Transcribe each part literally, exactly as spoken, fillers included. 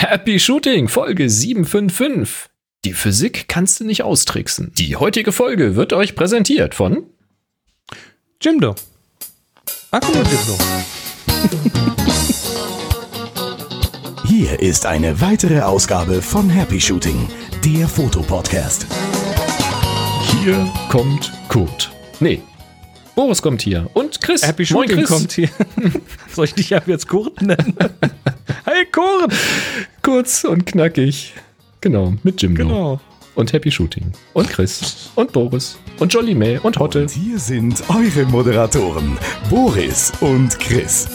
Happy Shooting, Folge sieben fünf fünf. Die Physik kannst du nicht austricksen. Die heutige Folge wird euch präsentiert von Jimdo. Akku Jimdo. Hier ist eine weitere Ausgabe von Happy Shooting, der Fotopodcast. Hier kommt Kurt. Nee, Boris kommt hier. Und Chris. Happy Shooting Moin, Chris. kommt hier. Soll ich dich ab jetzt Kurt nennen? Hey Kurt! Kurz und knackig. Genau, mit Jimdo. Genau. Und Happy Shooting. Und Chris. Und Boris. Und Jolly May. Und Hotte. Und hier sind eure Moderatoren, Boris und Chris.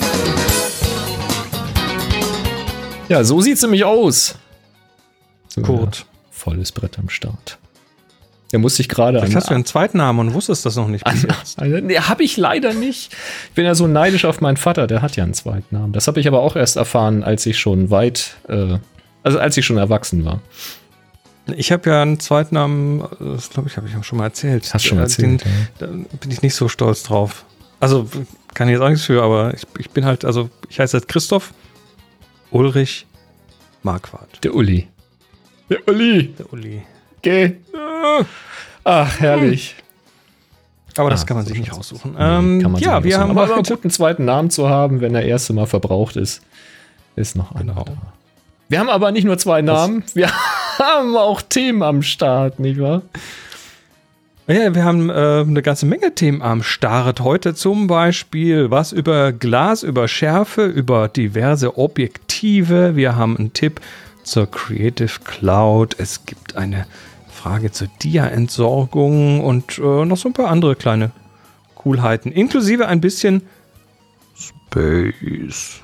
Ja, so sieht's nämlich aus. So, Kurt. Ja, volles Brett am Start. Der muss sich gerade an... Vielleicht hast du einen zweiten Namen und wusstest das noch nicht bis jetzt. Also, nee, habe ich leider nicht. Ich bin ja so neidisch auf meinen Vater, der hat ja einen zweiten Namen. Das habe ich aber auch erst erfahren, als ich schon weit, äh, also als ich schon erwachsen war. Ich habe ja einen zweiten Namen, das glaube ich, habe ich auch schon mal erzählt. Hast schon erzählt, Den, Da bin ich nicht so stolz drauf. Also kann ich jetzt auch nichts für, aber ich, ich bin halt, also ich heiße halt Christoph Ulrich Marquardt. Der Uli. Der Uli. Der Uli. Geh. Ach, herrlich. Aber das Ah, kann man so sich nicht schön. aussuchen. Nee, Ähm, kann man sich ja, nicht wir aussuchen. haben aber einen heute, guten zweiten Namen zu haben, wenn der erste mal verbraucht ist, ist noch einer Genau. da. Wir haben aber nicht nur zwei Namen, wir haben auch Themen am Start, nicht wahr? ja, wir haben äh, eine ganze Menge Themen am Start heute. Zum Beispiel was über Glas, über Schärfe, über diverse Objektive. Wir haben einen Tipp zur Creative Cloud. Es gibt eine Frage zur Dia-Entsorgung und äh, noch so ein paar andere kleine Coolheiten, inklusive ein bisschen Space.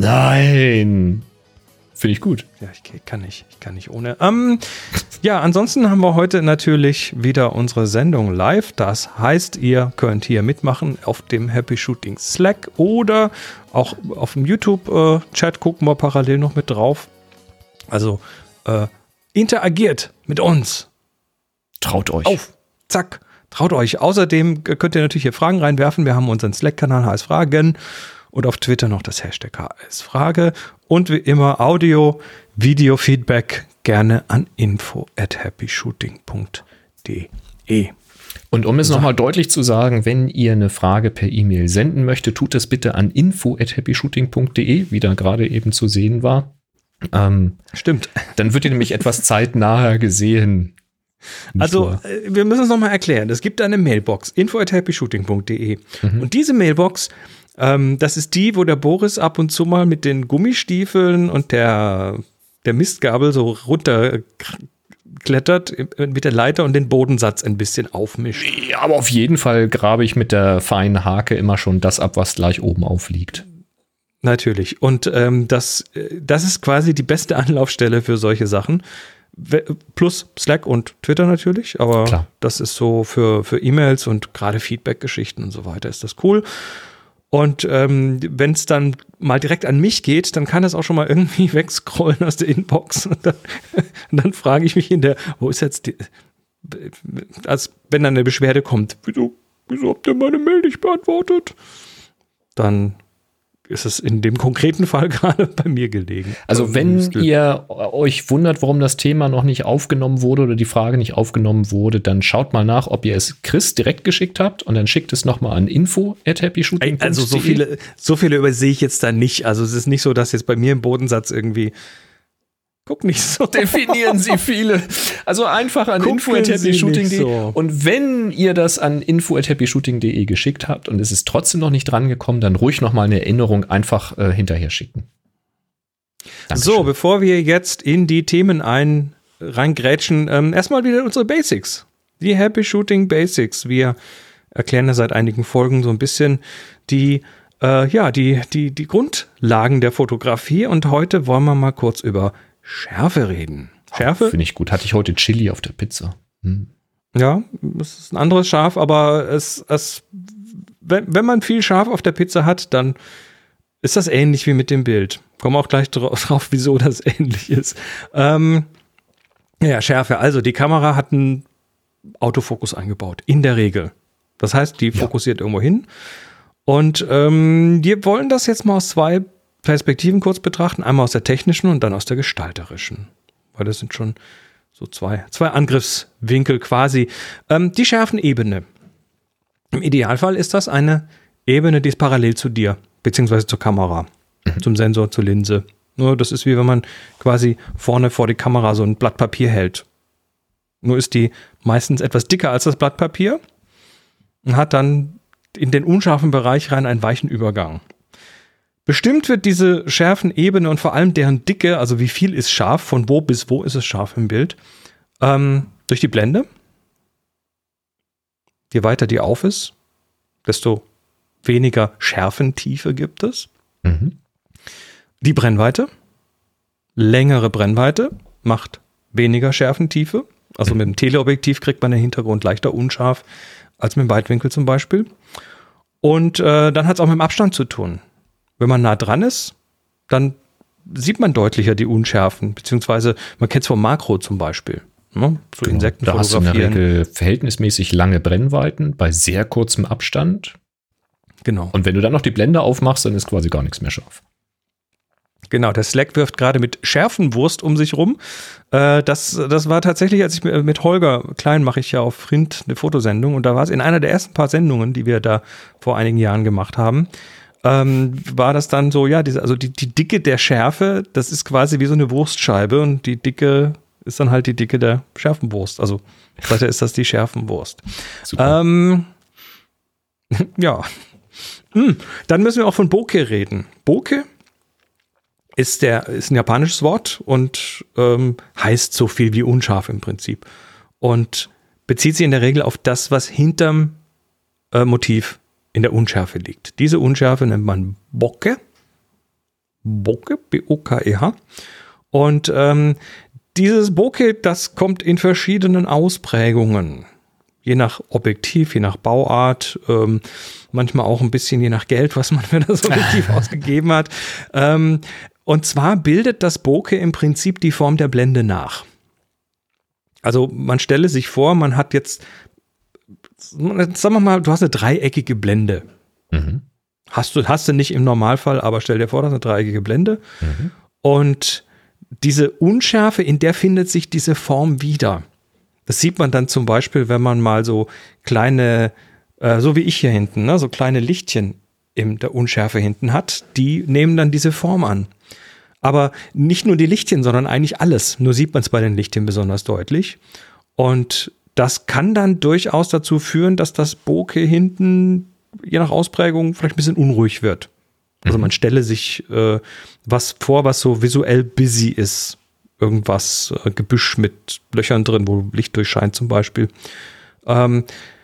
Nein. Finde ich gut. Ja, ich kann nicht, ich kann nicht ohne. Ähm, ja, ansonsten haben wir heute natürlich wieder unsere Sendung live. Das heißt, ihr könnt hier mitmachen auf dem Happy Shooting Slack oder auch auf dem YouTube-Chat gucken wir parallel noch mit drauf. Also äh, interagiert mit uns. Traut euch. Auf, zack, traut euch. Außerdem könnt ihr natürlich hier Fragen reinwerfen. Wir haben unseren Slack-Kanal H S Fragen und auf Twitter noch das Hashtag H S Frage. Und wie immer Audio, Video-Feedback gerne an info at happy shooting punkt de. Und um es nochmal deutlich zu sagen, wenn ihr eine Frage per E-Mail senden möchtet, tut das bitte an info at happy shooting punkt de, wie da gerade eben zu sehen war. Ähm, Stimmt. Dann wird ihr nämlich etwas zeitnaher gesehen. Nicht Also, wahr? äh, wir müssen es nochmal erklären. Es gibt eine Mailbox, info at happy shooting punkt de. Mhm. Und diese Mailbox, ähm, das ist die, wo der Boris ab und zu mal mit den Gummistiefeln und der, der Mistgabel so runterklettert mit der Leiter und den Bodensatz ein bisschen aufmischt. Ja, aber auf jeden Fall grabe ich mit der feinen Hake immer schon das ab, was gleich oben aufliegt. Natürlich. Und ähm, das, das ist quasi die beste Anlaufstelle für solche Sachen. Plus Slack und Twitter natürlich, aber Klar. Das ist so für, für E-Mails und gerade Feedback-Geschichten und so weiter ist das cool. Und ähm, wenn es dann mal direkt an mich geht, dann kann das auch schon mal irgendwie wegscrollen aus der Inbox. Und dann, und dann frage ich mich in der, wo ist jetzt die, als wenn dann eine Beschwerde kommt, wieso, wieso habt ihr meine Mail nicht beantwortet? Dann ist es in dem konkreten Fall gerade bei mir gelegen. Also wenn ihr euch wundert, warum das Thema noch nicht aufgenommen wurde oder die Frage nicht aufgenommen wurde, dann schaut mal nach, ob ihr es Chris direkt geschickt habt und dann schickt es nochmal an info at happy shooting punkt de. Also so viele, so viele übersehe ich jetzt da nicht. Also es ist nicht so, dass jetzt bei mir im Bodensatz irgendwie guck nicht so. Definieren Sie viele. Also einfach an info at happy shooting punkt de. So. Und wenn ihr das an info at happy shooting punkt de geschickt habt und es ist trotzdem noch nicht drangekommen, dann ruhig noch mal eine Erinnerung einfach äh, hinterher schicken. Dankeschön. So, bevor wir jetzt in die Themen ein reingrätschen, ähm, erstmal wieder unsere Basics. Die Happy Shooting Basics. Wir erklären ja seit einigen Folgen so ein bisschen die, äh, ja, die, die, die Grundlagen der Fotografie und heute wollen wir mal kurz über Schärfe reden. Schärfe? Finde ich gut. Hatte ich heute Chili auf der Pizza. Hm. Ja, es ist ein anderes Schaf, aber es, es, wenn, wenn man viel Schaf auf der Pizza hat, dann ist das ähnlich wie mit dem Bild. Kommen auch gleich drauf, wieso das ähnlich ist. Ähm, ja, Schärfe. Also die Kamera hat einen Autofokus eingebaut, in der Regel. Das heißt, die Ja. fokussiert irgendwo hin. Und ähm, wir wollen das jetzt mal aus zwei Perspektiven kurz betrachten, einmal aus der technischen und dann aus der gestalterischen. Weil das sind schon so zwei, zwei Angriffswinkel quasi. Ähm, die Schärfenebene. Im Idealfall ist das eine Ebene, die ist parallel zu dir, beziehungsweise zur Kamera, mhm. zum Sensor, zur Linse. Nur das ist wie wenn man quasi vorne vor die Kamera so ein Blatt Papier hält. Nur ist die meistens etwas dicker als das Blatt Papier und hat dann in den unscharfen Bereich rein einen weichen Übergang. Bestimmt wird diese Schärfenebene und vor allem deren Dicke, also wie viel ist scharf, von wo bis wo ist es scharf im Bild, ähm, durch die Blende. Je weiter die auf ist, desto weniger Schärfentiefe gibt es. Mhm. Die Brennweite, längere Brennweite, macht weniger Schärfentiefe. Also mit dem Teleobjektiv kriegt man den Hintergrund leichter unscharf als mit dem Weitwinkel zum Beispiel. Und äh, dann hat es auch mit dem Abstand zu tun. Wenn man nah dran ist, dann sieht man deutlicher die Unschärfen, beziehungsweise man kennt es vom Makro zum Beispiel. Ne? So genau. Insekten da hast du in der Regel verhältnismäßig lange Brennweiten bei sehr kurzem Abstand. Genau. Und wenn du dann noch die Blende aufmachst, dann ist quasi gar nichts mehr scharf. Genau, der Slack wirft gerade mit Schärfenwurst um sich rum. Äh, das, das war tatsächlich, als ich mit Holger Klein mache ich ja auf Frint eine Fotosendung und da war es in einer der ersten paar Sendungen, die wir da vor einigen Jahren gemacht haben, ähm, war das dann so, ja, diese, also die, die Dicke der Schärfe, das ist quasi wie so eine Wurstscheibe und die Dicke ist dann halt die Dicke der Schärfenwurst. Also weiter ist das die Schärfenwurst. Super. Ähm, ja. Hm. Dann müssen wir auch von Bokeh reden. Bokeh ist, der, ist ein japanisches Wort und ähm, heißt so viel wie unscharf im Prinzip. Und bezieht sich in der Regel auf das, was hinterm äh, Motiv in der Unschärfe liegt. Diese Unschärfe nennt man Bokeh. Bokeh, B O K E H. Und ähm, dieses Bokeh, das kommt in verschiedenen Ausprägungen. Je nach Objektiv, je nach Bauart, ähm, manchmal auch ein bisschen je nach Geld, was man für das Objektiv ausgegeben hat. Ähm, und zwar bildet das Bokeh im Prinzip die Form der Blende nach. Also man stelle sich vor, man hat jetzt, sagen wir mal, du hast eine dreieckige Blende. Mhm. Hast du, hast du nicht im Normalfall, aber stell dir vor, das ist eine dreieckige Blende. Mhm. Und diese Unschärfe, in der findet sich diese Form wieder. Das sieht man dann zum Beispiel, wenn man mal so kleine, äh, so wie ich hier hinten, ne, so kleine Lichtchen in der Unschärfe hinten hat, die nehmen dann diese Form an. Aber nicht nur die Lichtchen, sondern eigentlich alles. Nur sieht man es bei den Lichtchen besonders deutlich. Und das kann dann durchaus dazu führen, dass das Bokeh hinten, je nach Ausprägung, vielleicht ein bisschen unruhig wird. Also man stelle sich äh, was vor, was so visuell busy ist. Irgendwas, äh, Gebüsch mit Löchern drin, wo Licht durchscheint zum Beispiel. Ähm,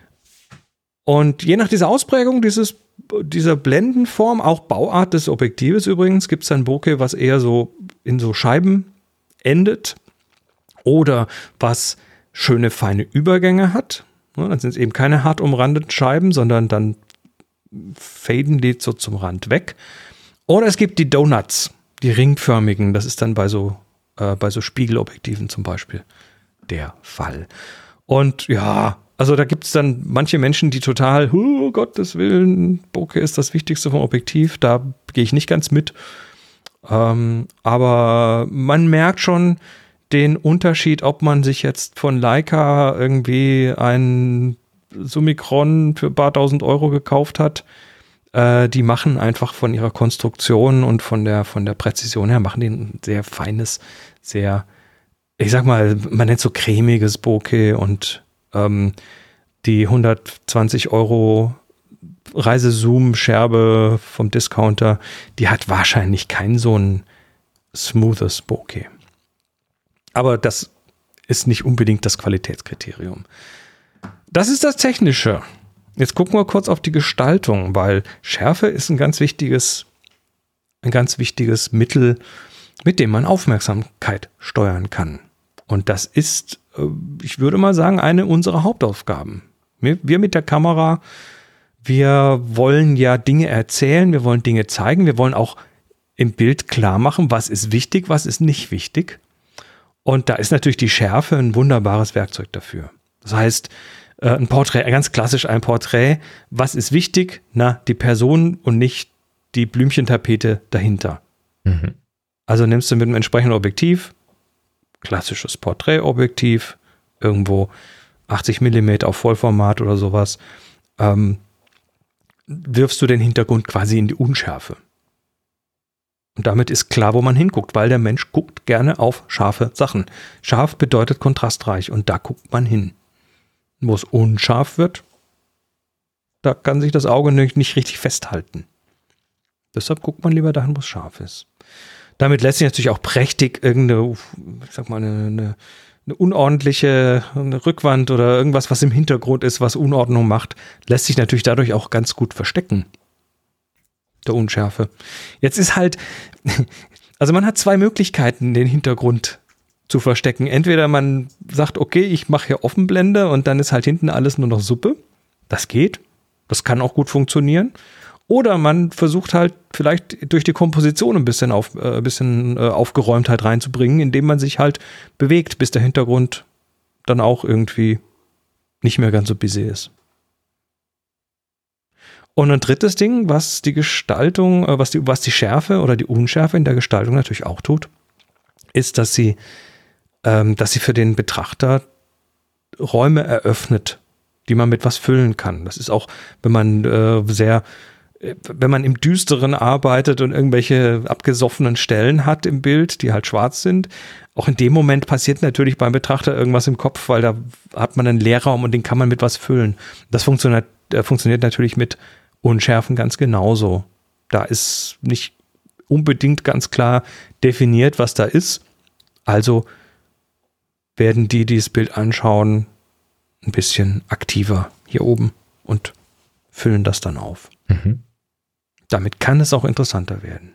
und je nach dieser Ausprägung dieses, dieser Blendenform, auch Bauart des Objektives übrigens, gibt es ein Bokeh, was eher so in so Scheiben endet oder was schöne feine Übergänge hat. Ja, dann sind es eben keine hart umrandeten Scheiben, sondern dann faden die so zum Rand weg. Oder es gibt die Donuts, die ringförmigen. Das ist dann bei so, äh, bei so Spiegelobjektiven zum Beispiel der Fall. Und ja, also da gibt es dann manche Menschen, die total, oh Gottes Willen, Bokeh ist das Wichtigste vom Objektiv. Da gehe ich nicht ganz mit. Ähm, aber man merkt schon den Unterschied, ob man sich jetzt von Leica irgendwie ein Summicron für ein paar tausend Euro gekauft hat. Äh, die machen einfach von ihrer Konstruktion und von der, von der Präzision her, machen die ein sehr feines, sehr, ich sag mal, man nennt so cremiges Bokeh und ähm, die hundertzwanzig Euro Reisezoom-Scherbe vom Discounter, die hat wahrscheinlich kein so ein smoothes Bokeh. Aber das ist nicht unbedingt das Qualitätskriterium. Das ist das Technische. Jetzt gucken wir kurz auf die Gestaltung, weil Schärfe ist ein ganz wichtiges, ein ganz wichtiges Mittel, mit dem man Aufmerksamkeit steuern kann. Und das ist, ich würde mal sagen, eine unserer Hauptaufgaben. Wir, wir mit der Kamera, wir wollen ja Dinge erzählen, wir wollen Dinge zeigen, wir wollen auch im Bild klar machen, was ist wichtig, was ist nicht wichtig. Und da ist natürlich die Schärfe ein wunderbares Werkzeug dafür. Das heißt, ein Porträt, ganz klassisch ein Porträt. Was ist wichtig? Na, die Person und nicht die Blümchentapete dahinter. Mhm. Also nimmst du mit einem entsprechenden Objektiv, klassisches Porträtobjektiv, irgendwo achtzig Millimeter auf Vollformat oder sowas, ähm, wirfst du den Hintergrund quasi in die Unschärfe. Und damit ist klar, wo man hinguckt, weil der Mensch guckt gerne auf scharfe Sachen. Scharf bedeutet kontrastreich und da guckt man hin. Wo es unscharf wird, da kann sich das Auge nicht, nicht richtig festhalten. Deshalb guckt man lieber dahin, wo es scharf ist. Damit lässt sich natürlich auch prächtig irgendeine, ich sag mal, eine, eine, eine unordentliche eine Rückwand oder irgendwas, was im Hintergrund ist, was Unordnung macht, lässt sich natürlich dadurch auch ganz gut verstecken. Der Unschärfe. Jetzt ist halt, also man hat zwei Möglichkeiten, den Hintergrund zu verstecken. Entweder man sagt, okay, ich mache hier Offenblende und dann ist halt hinten alles nur noch Suppe. Das geht. Das kann auch gut funktionieren. Oder man versucht halt vielleicht durch die Komposition ein bisschen, auf, äh, ein bisschen äh, Aufgeräumtheit reinzubringen, indem man sich halt bewegt, bis der Hintergrund dann auch irgendwie nicht mehr ganz so busy ist. Und ein drittes Ding, was die Gestaltung, was die, was die Schärfe oder die Unschärfe in der Gestaltung natürlich auch tut, ist, dass sie, ähm, dass sie für den Betrachter Räume eröffnet, die man mit was füllen kann. Das ist auch, wenn man äh, sehr, wenn man im Düsteren arbeitet und irgendwelche abgesoffenen Stellen hat im Bild, die halt schwarz sind, auch in dem Moment passiert natürlich beim Betrachter irgendwas im Kopf, weil da hat man einen Leerraum und den kann man mit was füllen. Das funktioniert, äh, funktioniert natürlich mit Unschärfen ganz genauso. Da ist nicht unbedingt ganz klar definiert, was da ist. Also werden die, die das Bild anschauen, ein bisschen aktiver hier oben und füllen das dann auf. Mhm. Damit kann es auch interessanter werden.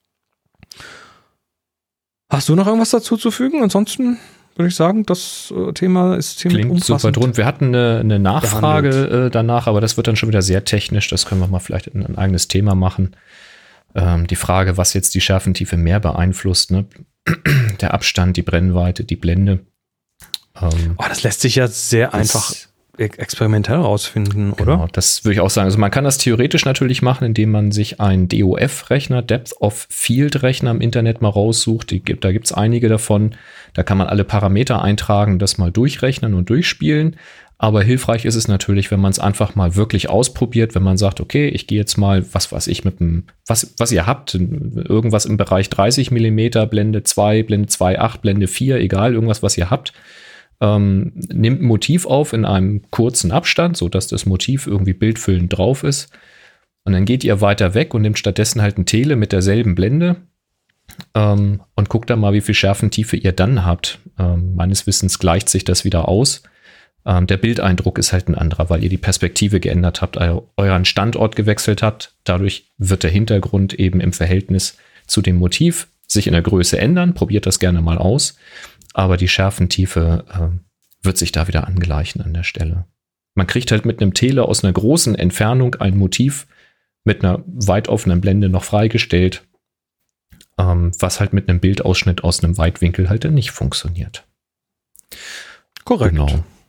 Hast du noch irgendwas dazu zu fügen? Ansonsten würde ich sagen, das Thema ist ziemlich Klingt umfassend. Super drund. Wir hatten eine, eine Nachfrage äh, danach, aber das wird dann schon wieder sehr technisch. Das können wir mal vielleicht in ein eigenes Thema machen. Ähm, die Frage, was jetzt die Schärfentiefe mehr beeinflusst, ne? Der Abstand, die Brennweite, die Blende. Ähm, oh, das lässt sich ja sehr einfach experimentell rausfinden, oder? Genau, das würde ich auch sagen. Also man kann das theoretisch natürlich machen, indem man sich einen D O F-Rechner, Depth of Field-Rechner im Internet mal raussucht. Die gibt, da gibt es einige davon. Da kann man alle Parameter eintragen, das mal durchrechnen und durchspielen. Aber hilfreich ist es natürlich, wenn man es einfach mal wirklich ausprobiert, wenn man sagt, okay, ich gehe jetzt mal, was weiß ich, mit dem, was, was ihr habt, irgendwas im Bereich dreißig Millimeter, Blende zwei, Blende zwei Komma acht, Blende vier, egal, irgendwas, was ihr habt. Ähm, nimmt ein Motiv auf in einem kurzen Abstand, sodass das Motiv irgendwie bildfüllend drauf ist. Und dann geht ihr weiter weg und nimmt stattdessen halt ein Tele mit derselben Blende ähm, und guckt dann mal, wie viel Schärfentiefe ihr dann habt. Ähm, meines Wissens gleicht sich das wieder aus. Ähm, der Bildeindruck ist halt ein anderer, weil ihr die Perspektive geändert habt, eu- euren Standort gewechselt habt. Dadurch wird der Hintergrund eben im Verhältnis zu dem Motiv sich in der Größe ändern. Probiert das gerne mal aus. Aber die Schärfentiefe äh, wird sich da wieder angleichen an der Stelle. Man kriegt halt mit einem Tele aus einer großen Entfernung ein Motiv mit einer weit offenen Blende noch freigestellt, ähm, was halt mit einem Bildausschnitt aus einem Weitwinkel halt dann nicht funktioniert. Korrekt. Genau.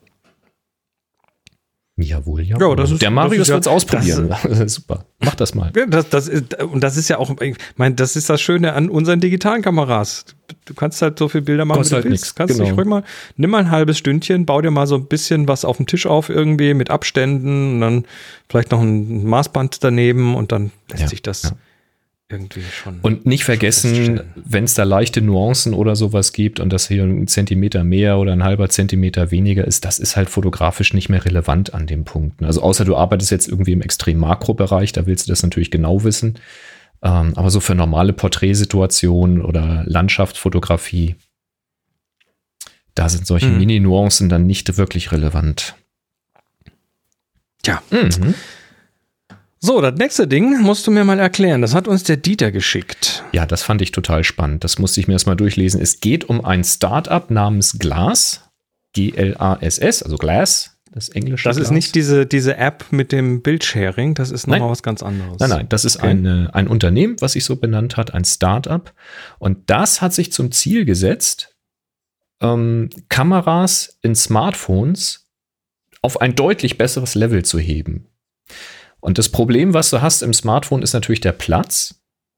Jawohl, jawohl. Ja, das ist, der Marius wird es ja, ausprobieren. Das, super. Mach das mal. Ja, das, das ist, und das ist ja auch, ich meine, das ist das Schöne an unseren digitalen Kameras. Du kannst halt so viele Bilder machen, wie du halt willst. Nix. Kannst genau. dich ruhig mal, nimm mal ein halbes Stündchen, bau dir mal so ein bisschen was auf dem Tisch auf irgendwie mit Abständen und dann vielleicht noch ein Maßband daneben und dann lässt ja, sich das ja. irgendwie schon. Und nicht vergessen, wenn es da leichte Nuancen oder sowas gibt und das hier ein Zentimeter mehr oder ein halber Zentimeter weniger ist, das ist halt fotografisch nicht mehr relevant an dem Punkt. Also außer du arbeitest jetzt irgendwie im extrem Makrobereich, da willst du das natürlich genau wissen. Ähm, aber so für normale Porträtsituationen oder Landschaftsfotografie, da sind solche mhm. Mini-Nuancen dann nicht wirklich relevant. Tja. Mhm. So, das nächste Ding musst du mir mal erklären. Das hat uns der Dieter geschickt. Ja, das fand ich total spannend. Das musste ich mir erstmal durchlesen. Es geht um ein Startup namens Glass. G L A S S, also Glass. Das englische Das Glas. Ist nicht diese, diese App mit dem Bildsharing. Das ist nochmal was ganz anderes. Nein, nein, das ist okay. eine, ein Unternehmen, was sich so benannt hat, ein Startup. Und das hat sich zum Ziel gesetzt, ähm, Kameras in Smartphones auf ein deutlich besseres Level zu heben. Und das Problem, was du hast im Smartphone, ist natürlich der Platz.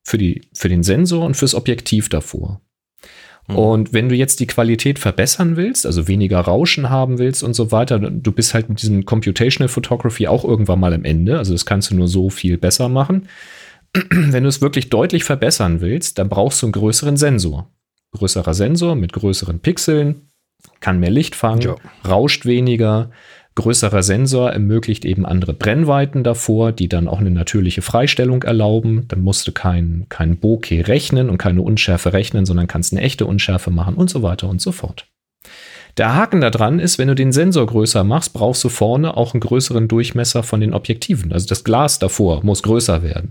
für, die, für den Sensor und fürs Objektiv davor. Mhm. Und wenn du jetzt die Qualität verbessern willst, also weniger Rauschen haben willst und so weiter, du bist halt mit diesem Computational Photography auch irgendwann mal am Ende, also das kannst du nur so viel besser machen. Wenn du es wirklich deutlich verbessern willst, dann brauchst du einen größeren Sensor. Größerer Sensor mit größeren Pixeln, kann mehr Licht fangen, ja. rauscht weniger. Größerer Sensor ermöglicht eben andere Brennweiten davor, die dann auch eine natürliche Freistellung erlauben. Dann musst du kein, kein Bokeh rechnen und keine Unschärfe rechnen, sondern kannst eine echte Unschärfe machen und so weiter und so fort. Der Haken daran ist, wenn du den Sensor größer machst, brauchst du vorne auch einen größeren Durchmesser von den Objektiven. Also das Glas davor muss größer werden.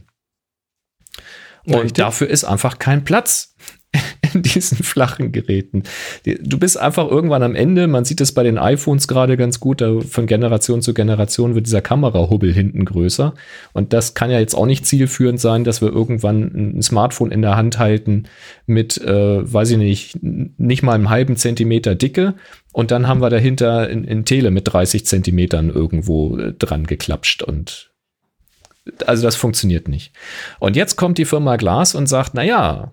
Und Richtig. Dafür ist einfach kein Platz in diesen flachen Geräten. Du bist einfach irgendwann am Ende, man sieht es bei den iPhones gerade ganz gut, da von Generation zu Generation wird dieser Kamerahubbel hinten größer. Und das kann ja jetzt auch nicht zielführend sein, dass wir irgendwann ein Smartphone in der Hand halten mit, äh, weiß ich nicht, nicht mal einem halben Zentimeter Dicke. Und dann haben wir dahinter in, in Tele mit dreißig Zentimetern irgendwo äh, dran geklapscht und also das funktioniert nicht. Und jetzt kommt die Firma Glas und sagt, naja,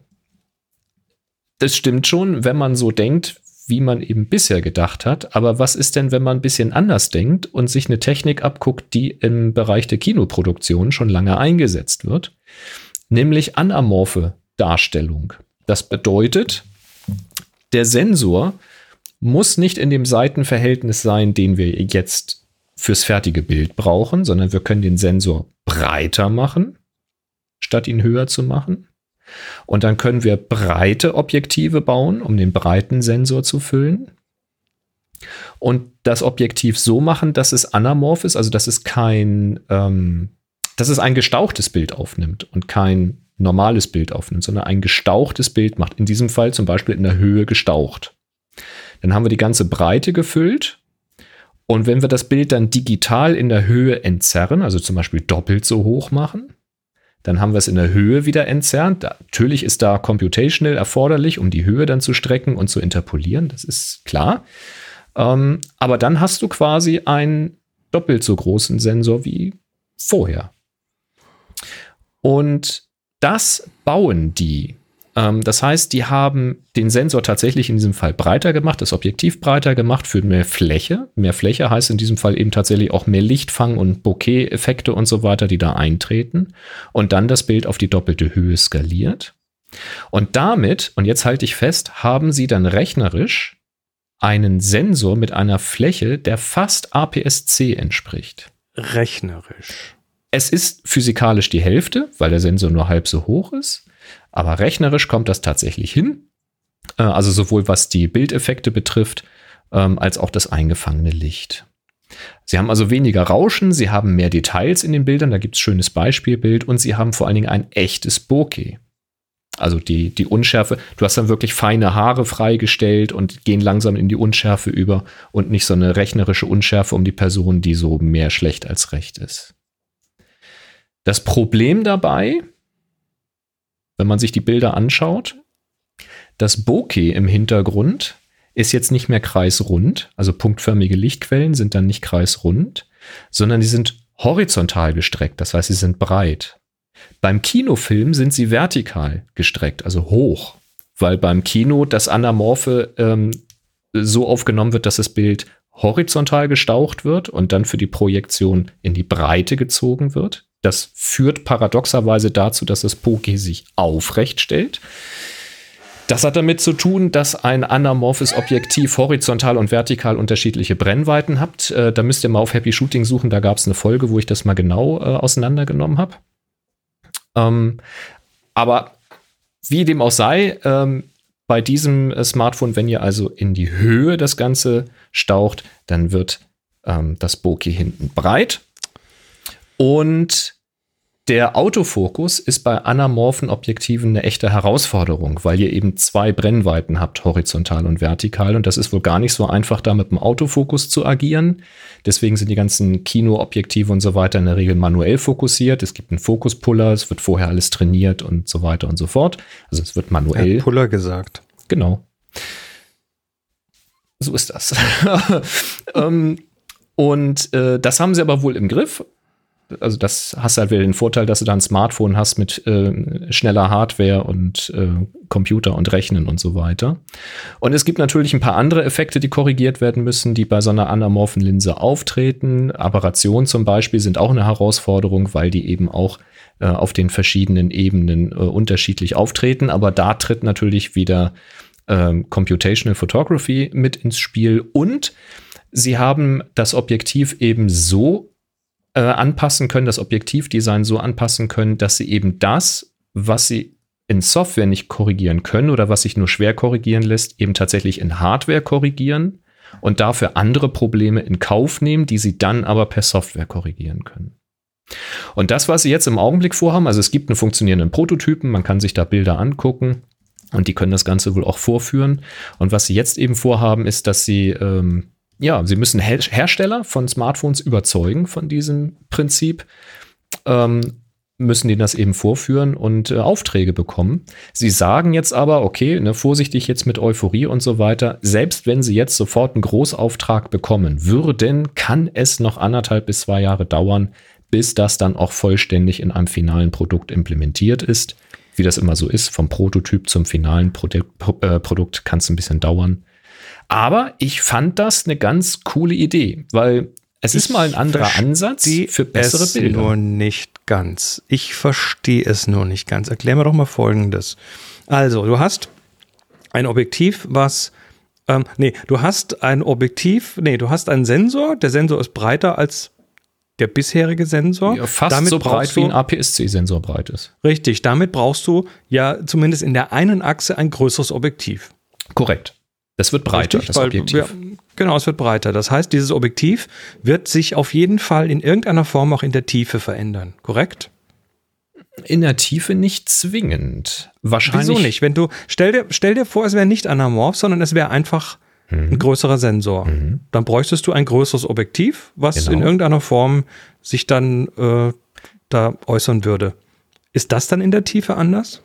das stimmt schon, wenn man so denkt, wie man eben bisher gedacht hat. Aber was ist denn, wenn man ein bisschen anders denkt und sich eine Technik abguckt, die im Bereich der Kinoproduktion schon lange eingesetzt wird? Nämlich anamorphe Darstellung. Das bedeutet, der Sensor muss nicht in dem Seitenverhältnis sein, den wir jetzt fürs fertige Bild brauchen, sondern wir können den Sensor breiter machen, statt ihn höher zu machen. Und dann können wir breite Objektive bauen, um den breiten Sensor zu füllen. Und das Objektiv so machen, dass es anamorph ist, also dass es kein, ähm, dass es ein gestauchtes Bild aufnimmt und kein normales Bild aufnimmt, sondern ein gestauchtes Bild macht. In diesem Fall zum Beispiel in der Höhe gestaucht. Dann haben wir die ganze Breite gefüllt. Und wenn wir das Bild dann digital in der Höhe entzerren, also zum Beispiel doppelt so hoch machen, dann haben wir es in der Höhe wieder entzerrt. Da, natürlich ist da computational erforderlich, um die Höhe dann zu strecken und zu interpolieren, das ist klar. Ähm, aber dann hast du quasi einen doppelt so großen Sensor wie vorher. Und das bauen die. Das heißt, die haben den Sensor tatsächlich in diesem Fall breiter gemacht, das Objektiv breiter gemacht für mehr Fläche. Mehr Fläche heißt in diesem Fall eben tatsächlich auch mehr Lichtfang und Bokeh-Effekte und so weiter, die da eintreten. Und dann das Bild auf die doppelte Höhe skaliert. Und damit, und jetzt halte ich fest, haben sie dann rechnerisch einen Sensor mit einer Fläche, der fast A P S C entspricht. Rechnerisch. Es ist physikalisch die Hälfte, weil der Sensor nur halb so hoch ist. Aber rechnerisch kommt das tatsächlich hin. Also sowohl was die Bildeffekte betrifft, als auch das eingefangene Licht. Sie haben also weniger Rauschen, sie haben mehr Details in den Bildern, da gibt es schönes Beispielbild und sie haben vor allen Dingen ein echtes Bokeh. Also die, die Unschärfe, du hast dann wirklich feine Haare freigestellt und gehen langsam in die Unschärfe über und nicht so eine rechnerische Unschärfe um die Person, die so mehr schlecht als recht ist. Das Problem dabei, wenn man sich die Bilder anschaut, das Bokeh im Hintergrund ist jetzt nicht mehr kreisrund, also punktförmige Lichtquellen sind dann nicht kreisrund, sondern die sind horizontal gestreckt, das heißt, sie sind breit. Beim Kinofilm sind sie vertikal gestreckt, also hoch, weil beim Kino das Anamorphe ähm, so aufgenommen wird, dass das Bild horizontal gestaucht wird und dann für die Projektion in die Breite gezogen wird. Das führt paradoxerweise dazu, dass das Bokeh sich aufrecht stellt. Das hat damit zu tun, dass ein anamorphes Objektiv horizontal und vertikal unterschiedliche Brennweiten hat. Äh, da müsst ihr mal auf Happy Shooting suchen, da gab es eine Folge, wo ich das mal genau äh, auseinandergenommen habe. Ähm, aber wie dem auch sei, ähm, bei diesem äh, Smartphone, wenn ihr also in die Höhe das Ganze staucht, dann wird ähm, das Bokeh hinten breit. Und der Autofokus ist bei anamorphen Objektiven eine echte Herausforderung, weil ihr eben zwei Brennweiten habt, horizontal und vertikal. Und das ist wohl gar nicht so einfach, da mit dem Autofokus zu agieren. Deswegen sind die ganzen Kinoobjektive und so weiter in der Regel manuell fokussiert. Es gibt einen Fokuspuller, es wird vorher alles trainiert und so weiter und so fort. Also es wird manuell. Er hat Puller gesagt. Genau. So ist das. ähm, und äh, das haben sie aber wohl im Griff. Also das hast halt wieder den Vorteil, dass du da ein Smartphone hast mit äh, schneller Hardware und äh, Computer und Rechnen und so weiter. Und es gibt natürlich ein paar andere Effekte, die korrigiert werden müssen, die bei so einer anamorphen Linse auftreten. Aberrationen zum Beispiel sind auch eine Herausforderung, weil die eben auch äh, auf den verschiedenen Ebenen äh, unterschiedlich auftreten. Aber da tritt natürlich wieder äh, Computational Photography mit ins Spiel. Und sie haben das Objektiv eben so Äh, anpassen können, das Objektivdesign so anpassen können, dass sie eben das, was sie in Software nicht korrigieren können oder was sich nur schwer korrigieren lässt, eben tatsächlich in Hardware korrigieren und dafür andere Probleme in Kauf nehmen, die sie dann aber per Software korrigieren können. Und das, was sie jetzt im Augenblick vorhaben, also es gibt einen funktionierenden Prototypen, man kann sich da Bilder angucken und die können das Ganze wohl auch vorführen. Und was sie jetzt eben vorhaben, ist, dass sie ähm, Ja, sie müssen Her- Hersteller von Smartphones überzeugen von diesem Prinzip, ähm, müssen denen das eben vorführen und äh, Aufträge bekommen. Sie sagen jetzt aber, okay, ne, vorsichtig jetzt mit Euphorie und so weiter, selbst wenn sie jetzt sofort einen Großauftrag bekommen würden, kann es noch anderthalb bis zwei Jahre dauern, bis das dann auch vollständig in einem finalen Produkt implementiert ist. Wie das immer so ist, vom Prototyp zum finalen Produ- äh, Produkt kann es ein bisschen dauern. Aber ich fand das eine ganz coole Idee, weil es ist mal ein anderer Ansatz für bessere es Bilder. Nur nicht ganz. Ich verstehe es nur nicht ganz. Erklär mir doch mal Folgendes. Also, du hast ein Objektiv, was ähm, nee, du hast ein Objektiv, nee, du hast einen Sensor. Der Sensor ist breiter als der bisherige Sensor. Ja, fast damit so breit du, wie ein A P S C-Sensor breit ist. Richtig, damit brauchst du ja zumindest in der einen Achse ein größeres Objektiv. Korrekt. Das wird breiter, Richtig, das weil Objektiv. Wir, genau, es wird breiter. Das heißt, dieses Objektiv wird sich auf jeden Fall in irgendeiner Form auch in der Tiefe verändern. Korrekt? In der Tiefe nicht zwingend. Wahrscheinlich. Wieso nicht? Wenn du, stell dir, stell dir vor, es wäre nicht anamorph, sondern es wäre einfach mhm. ein größerer Sensor. Mhm. Dann bräuchtest du ein größeres Objektiv, was genau. in irgendeiner Form sich dann äh, da äußern würde. Ist das dann in der Tiefe anders?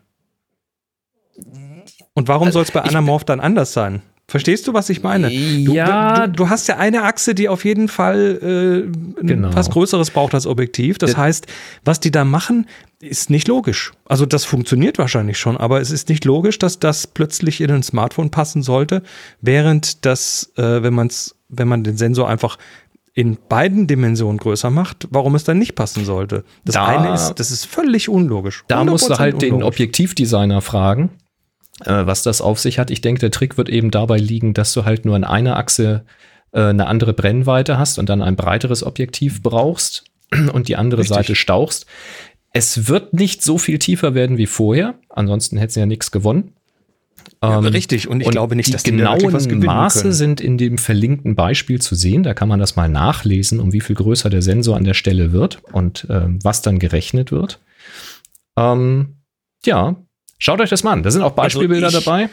Und warum soll es bei Anamorph dann anders sein? Verstehst du, was ich meine? Du, Ja. du, du hast ja eine Achse, die auf jeden Fall äh, ein Genau. fast größeres braucht als Objektiv. Das Der- heißt, was die da machen, ist nicht logisch. Also das funktioniert wahrscheinlich schon, aber es ist nicht logisch, dass das plötzlich in ein Smartphone passen sollte, während das, äh, wenn man's, wenn man den Sensor einfach in beiden Dimensionen größer macht, warum es dann nicht passen sollte. Das Da- eine ist, das ist völlig unlogisch. Da musst du hundert Prozent halt den unlogisch. Objektivdesigner fragen, äh, was das auf sich hat. Ich denke, der Trick wird eben dabei liegen, dass du halt nur an einer Achse äh, eine andere Brennweite hast und dann ein breiteres Objektiv brauchst und die andere Richtig. Seite stauchst. Es wird nicht so viel tiefer werden wie vorher, ansonsten hätten sie ja nichts gewonnen. Ja, Ähm, richtig, und ich und glaube nicht, die dass die da wirklich was genauen gewinnen Maße können. sind in dem verlinkten Beispiel zu sehen. Da kann man das mal nachlesen, um wie viel größer der Sensor an der Stelle wird und ähm, was dann gerechnet wird. Ähm, ja, schaut euch das mal an. Da sind auch Beispielbilder Also ich- dabei.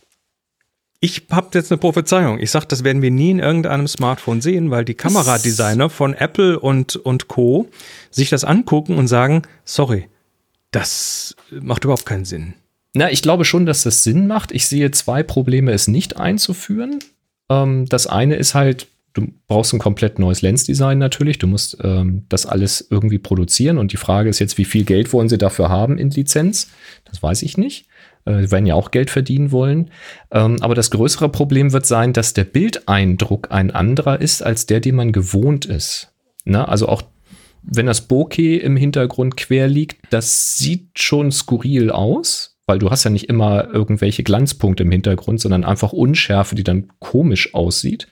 Ich habe jetzt eine Prophezeiung. Ich sag, das werden wir nie in irgendeinem Smartphone sehen, weil die Kameradesigner von Apple und, und Co. sich das angucken und sagen, sorry, das macht überhaupt keinen Sinn. Na, ich glaube schon, dass das Sinn macht. Ich sehe zwei Probleme, es nicht einzuführen. Ähm, das eine ist halt, du brauchst ein komplett neues Lensdesign natürlich. Du musst ähm, das alles irgendwie produzieren. Und die Frage ist jetzt, wie viel Geld wollen sie dafür haben in Lizenz? Das weiß ich nicht. Äh, sie werden ja auch Geld verdienen wollen. Ähm, aber das größere Problem wird sein, dass der Bildeindruck ein anderer ist, als der, den man gewohnt ist. Na, also auch wenn das Bokeh im Hintergrund quer liegt, das sieht schon skurril aus, weil du hast ja nicht immer irgendwelche Glanzpunkte im Hintergrund, sondern einfach Unschärfe, die dann komisch aussieht.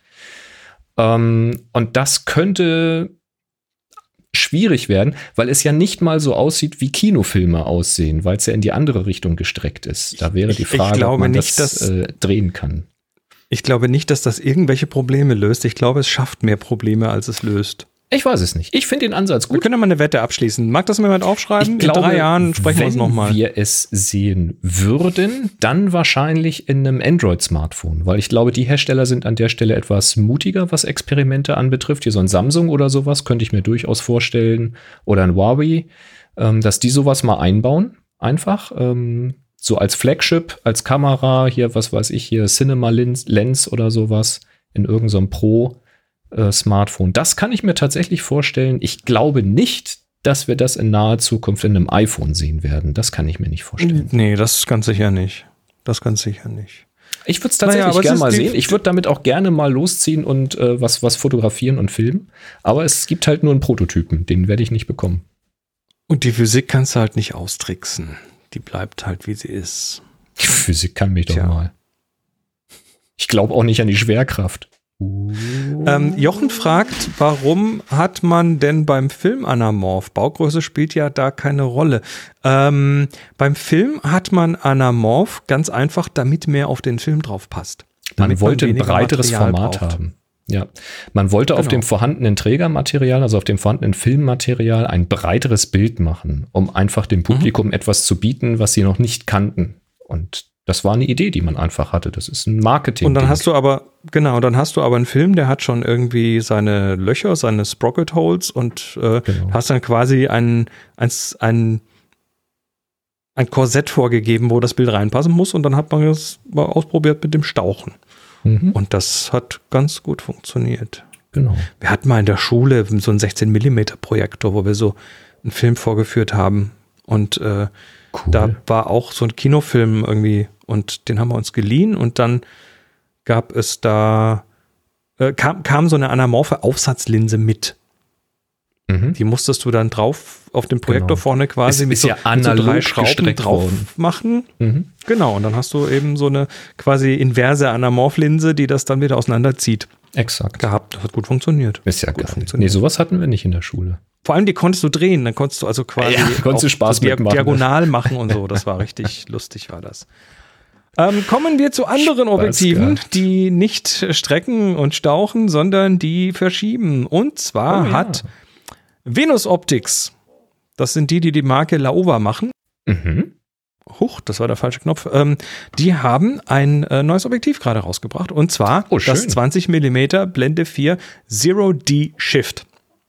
Ähm, und das könnte schwierig werden, weil es ja nicht mal so aussieht, wie Kinofilme aussehen, weil es ja in die andere Richtung gestreckt ist. Da wäre die Ich- ich Frage, glaube ob man nicht, das dass- äh, drehen kann. Ich glaube nicht, dass das irgendwelche Probleme löst. Ich glaube, es schafft mehr Probleme, als es löst. Ich weiß es nicht. Ich finde den Ansatz Wir gut. können ja mal eine Wette abschließen. Mag das mal jemand aufschreiben? Ich glaube, in drei Jahren sprechen wir uns wenn nochmal. wir es sehen würden, dann wahrscheinlich in einem Android-Smartphone, weil ich glaube, die Hersteller sind an der Stelle etwas mutiger, was Experimente anbetrifft. Hier so ein Samsung oder sowas könnte ich mir durchaus vorstellen oder ein Huawei, ähm, dass die sowas mal einbauen, einfach ähm, so als Flagship, als Kamera, hier was weiß ich, hier Cinema Lens, Lens oder sowas in irgendeinem Pro äh, Smartphone. Das kann ich mir tatsächlich vorstellen. Ich glaube nicht, dass wir das in naher Zukunft in einem iPhone sehen werden. Das kann ich mir nicht vorstellen. Nee, das ganz sicher nicht. Das ganz sicher nicht. Ich würde es tatsächlich naja, gerne mal die, sehen. Ich würde damit auch gerne mal losziehen und äh, was, was fotografieren und filmen. Aber es gibt halt nur einen Prototypen. Den werde ich nicht bekommen. Und die Physik kannst du halt nicht austricksen. Die bleibt halt, wie sie ist. Die Physik kann mich doch Tja. mal. Ich glaube auch nicht an die Schwerkraft. Uh. Ähm, Jochen fragt, warum hat man denn beim Film Anamorph? Baugröße spielt ja da keine Rolle. Ähm, beim Film hat man Anamorph ganz einfach, damit mehr auf den Film drauf passt. Man wollte ein breiteres Material Format braucht. haben. Ja, man wollte Genau. auf dem vorhandenen Trägermaterial, also auf dem vorhandenen Filmmaterial, ein breiteres Bild machen, um einfach dem Publikum mhm. etwas zu bieten, was sie noch nicht kannten. Und das war eine Idee, die man einfach hatte. Das ist ein Marketing. Und dann hast du aber, genau, dann hast du aber einen Film, der hat schon irgendwie seine Löcher, seine Sprocket Holes und äh, Genau. hast dann quasi ein, ein, ein, ein Korsett vorgegeben, wo das Bild reinpassen muss, und dann hat man es mal ausprobiert mit dem Stauchen. Mhm. Und das hat ganz gut funktioniert. Genau. Wir hatten mal in der Schule so einen sechzehn Millimeter Projektor, wo wir so einen Film vorgeführt haben. Und äh, Cool. da war auch so ein Kinofilm irgendwie, und den haben wir uns geliehen, und dann gab es da, äh, kam, kam so eine anamorphe Aufsatzlinse mit. Mhm. Die musstest du dann drauf auf dem Projektor Genau. vorne quasi Ist- mit, ist so, ja mit so analog drei Schrauben gestreckt drauf worden. machen. Mhm. Genau, und dann hast du eben so eine quasi inverse Anamorph-Linse, die das dann wieder auseinanderzieht, Exakt. gehabt. Das hat gut funktioniert. Ist ja Gut geil. funktioniert. Nee, sowas hatten wir nicht in der Schule. Vor allem, die konntest du drehen, dann konntest du also quasi Ja, konntest du auch Spaß so dia- mitmachen. diagonal machen und so. Das war richtig lustig, war das. Ähm, kommen wir zu anderen Spaß Objektiven, gehabt. die nicht strecken und stauchen, sondern die verschieben. Und zwar Oh ja. hat Venus Optics, das sind die, die die Marke Laowa machen. Mhm. Huch, das war der falsche Knopf. Ähm, die haben ein äh, neues Objektiv gerade rausgebracht, und zwar Oh, schön. das zwanzig Millimeter Blende vier Zero D Shift.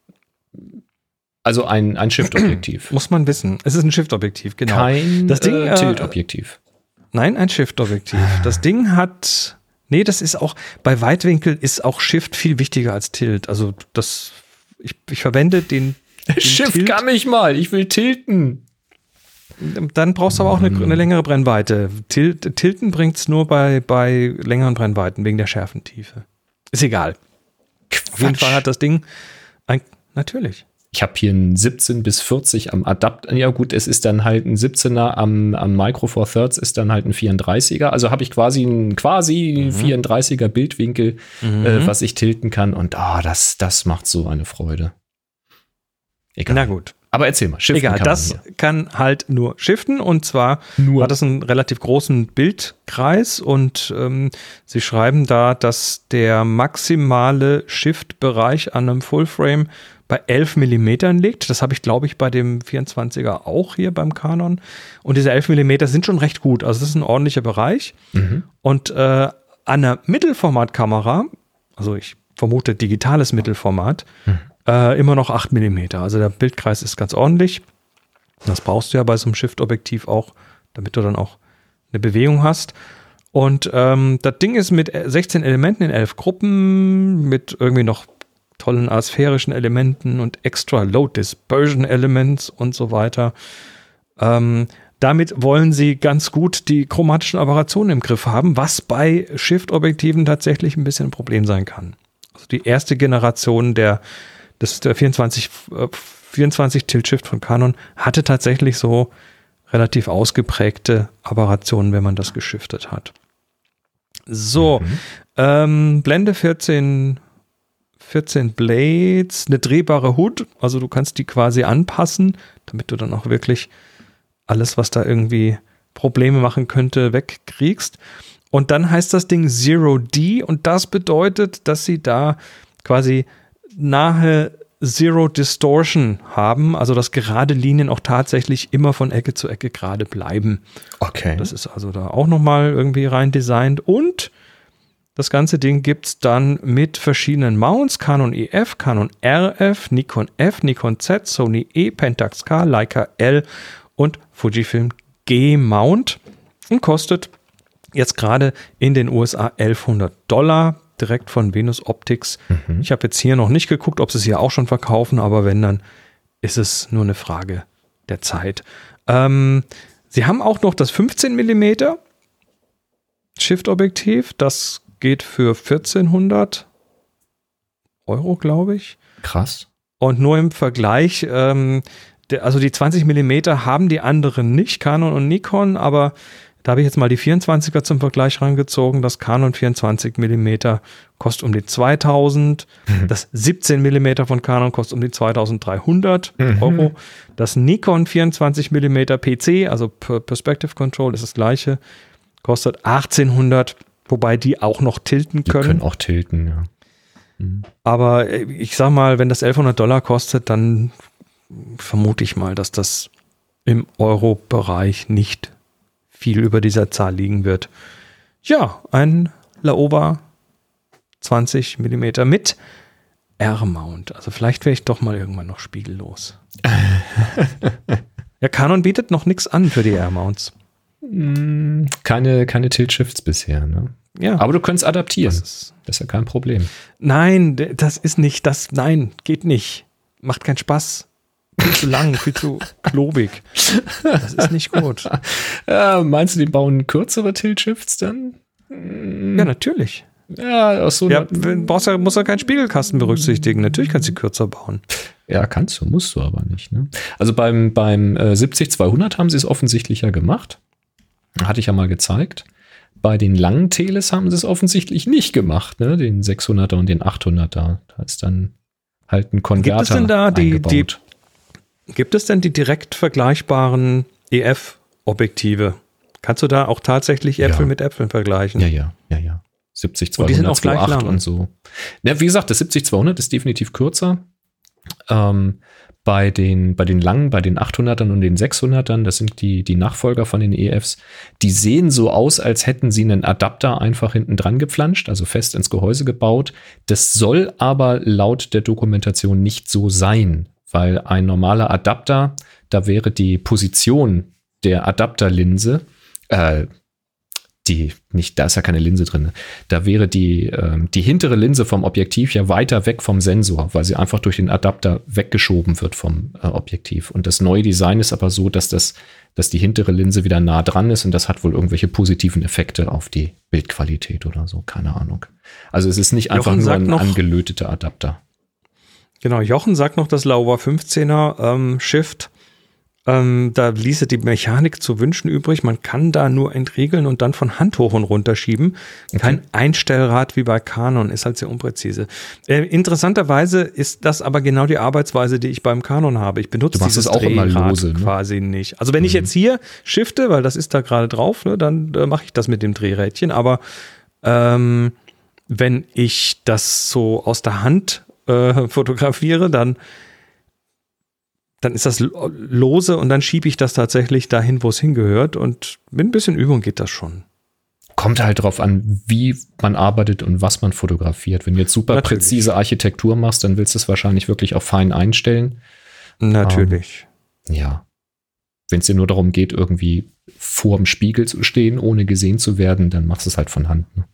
Also ein, ein Shift-Objektiv. Muss man wissen. Es ist ein Shift-Objektiv, genau. Kein Das Ding, äh, äh, Tilt-Objektiv. Nein, ein Shift-Objektiv. Das Ding hat, nee, das ist auch, bei Weitwinkel ist auch Shift viel wichtiger als Tilt. Also das, ich, ich verwende den, den Shift Tilt. kann ich mal. Ich will tilten. Dann brauchst du aber auch eine, eine längere Brennweite. Tilt, Tilten bringt es nur bei, bei längeren Brennweiten, wegen der Schärfentiefe. Ist egal. Auf jeden Quatsch. Fall hat das Ding, ein, natürlich. Ich habe hier ein siebzehn bis vierzig am Adapter. Ja gut, es ist dann halt ein siebzehner am, am Micro Four Thirds ist dann halt ein vierunddreißiger. Also habe ich quasi ein quasi Mhm. vierunddreißiger Bildwinkel, Mhm. äh, was ich tilten kann. Und ah, das, das macht so eine Freude. Egal. Na gut. Aber erzähl mal. Shiften Egal, kann das man kann halt nur shiften, und zwar Nur. hat es einen relativ großen Bildkreis, und ähm, sie schreiben da, dass der maximale Shift-Bereich an einem Fullframe bei elf Millimetern liegt. Das habe ich, glaube ich, bei dem vierundzwanziger auch hier beim Canon. Und diese elf Millimeter sind schon recht gut. Also das ist ein ordentlicher Bereich. Mhm. Und äh, an einer Mittelformatkamera, also ich vermute digitales Mittelformat, Mhm. äh, immer noch acht Millimeter. Also der Bildkreis ist ganz ordentlich. Das brauchst du ja bei so einem Shift-Objektiv auch, damit du dann auch eine Bewegung hast. Und ähm, das Ding ist mit sechzehn Elementen in elf Gruppen, mit irgendwie noch tollen asphärischen Elementen und extra Low Dispersion Elements und so weiter. Ähm, damit wollen sie ganz gut die chromatischen Aberrationen im Griff haben, was bei Shift-Objektiven tatsächlich ein bisschen ein Problem sein kann. Also die erste Generation der, des, der vierundzwanzig, äh, vierundzwanzig Tilt-Shift von Canon hatte tatsächlich so relativ ausgeprägte Aberrationen, wenn man das geschiftet hat. So, Mhm. ähm, Blende vierzehn, vierzehn Blades, eine drehbare Hood, also du kannst die quasi anpassen, damit du dann auch wirklich alles, was da irgendwie Probleme machen könnte, wegkriegst. Und dann heißt das Ding Zero D, und das bedeutet, dass sie da quasi nahe Zero Distortion haben, also dass gerade Linien auch tatsächlich immer von Ecke zu Ecke gerade bleiben. Okay. Das ist also da auch nochmal irgendwie rein designt, und das ganze Ding gibt es dann mit verschiedenen Mounts, Canon E F, Canon R F, Nikon F, Nikon Z, Sony E, Pentax K, Leica L und Fujifilm G Mount, und kostet jetzt gerade in den U S A elfhundert Dollar. direkt von Venus Optics. Mhm. Ich habe jetzt hier noch nicht geguckt, ob sie es hier auch schon verkaufen, aber wenn, dann ist es nur eine Frage der Zeit. Ähm, sie haben auch noch das fünfzehn Millimeter Shift-Objektiv. Das geht für vierzehnhundert Euro, glaube ich. Krass. Und nur im Vergleich, ähm, der, also die zwanzig Millimeter haben die anderen nicht, Canon und Nikon, aber da habe ich jetzt mal die vierundzwanziger zum Vergleich rangezogen. Das Canon vierundzwanzig Millimeter kostet um die zweitausend. Mhm. Das siebzehn Millimeter von Canon kostet um die zweitausenddreihundert mhm. Euro. Das Nikon vierundzwanzig Millimeter P C, also Perspective Control, ist das gleiche, kostet achtzehnhundert, wobei die auch noch tilten können. Die können auch tilten, ja. Mhm. Aber ich sag mal, wenn das elfhundert Dollar kostet, dann vermute ich mal, dass das im Euro-Bereich nicht viel über dieser Zahl liegen wird. Ja, ein Laowa zwanzig Millimeter mit R-Mount. Also vielleicht wäre ich doch mal irgendwann noch spiegellos. Ja, Canon bietet noch nichts an für die R-Mounts. Keine, keine Tilt-Shifts bisher, ne? Ja. Aber du könntest adaptieren. Das ist, das ist ja kein Problem. Nein, das ist nicht das. Nein, geht nicht. Macht keinen Spaß. Viel zu lang, viel zu klobig. Das ist nicht gut. Ja, meinst du, die bauen kürzere Tilt-Shifts dann? Ja, natürlich. Ja, aus so ja, brauchst ja, musst ja keinen Spiegelkasten berücksichtigen. Natürlich kannst du sie kürzer bauen. Ja, kannst du, musst du aber nicht. Ne? Also beim, beim äh, siebzig zweihundert haben sie es offensichtlich ja gemacht. Hatte ich ja mal gezeigt. Bei den langen Teles haben sie es offensichtlich nicht gemacht, ne? Den sechshunderter und den achthunderter. Da ist dann halt ein Konverter Gibt es denn da die, eingebaut. die Gibt es denn die direkt vergleichbaren E F-Objektive? Kannst du da auch tatsächlich Äpfel ja. mit Äpfeln vergleichen? Ja, ja, ja, ja. siebzig Und die sind zweihundert, auch gleich zwei Komma acht lang. und so. Ja, wie gesagt, das siebzig zweihundert ist definitiv kürzer. Ähm, bei den, bei den langen, bei den achthundertern und den sechshundertern, das sind die, die Nachfolger von den E Fs, die sehen so aus, als hätten sie einen Adapter einfach hinten dran gepflanscht, also fest ins Gehäuse gebaut. Das soll aber laut der Dokumentation nicht so sein, weil ein normaler Adapter, da wäre die Position der Adapterlinse, äh, die, nicht, da ist ja keine Linse drin, da wäre die, ähm, die hintere Linse vom Objektiv ja weiter weg vom Sensor, weil sie einfach durch den Adapter weggeschoben wird vom äh, Objektiv. Und das neue Design ist aber so, dass das, dass die hintere Linse wieder nah dran ist und das hat wohl irgendwelche positiven Effekte auf die Bildqualität oder so, keine Ahnung. Also es ist nicht einfach Jochen nur sagt ein noch- angelöteter Adapter. Genau, Jochen sagt noch, das Laowa fünfzehner ähm, Shift, ähm, da ließe die Mechanik zu wünschen übrig. Man kann da nur entriegeln und dann von Hand hoch und runter schieben. Kein Einstellrad wie bei Canon, ist halt sehr unpräzise. Äh, interessanterweise ist das aber genau die Arbeitsweise, die ich beim Canon habe. Ich benutze Du machst dieses es auch immer Drehrad lose, ne? quasi nicht. Also wenn ich Mhm. jetzt hier shifte, weil das ist da gerade drauf, ne, dann äh, mache ich das mit dem Drehrädchen. Aber ähm, wenn ich das so aus der Hand äh, fotografiere, dann, dann ist das lo- lose und dann schiebe ich das tatsächlich dahin, wo es hingehört. Und mit ein bisschen Übung geht das schon. Kommt halt drauf an, wie man arbeitet und was man fotografiert. Wenn du jetzt super Natürlich. präzise Architektur machst, dann willst du es wahrscheinlich wirklich auch fein einstellen. Natürlich. Ja. Wenn es dir nur darum geht, irgendwie vorm Spiegel zu stehen, ohne gesehen zu werden, dann machst du es halt von Hand. Ne?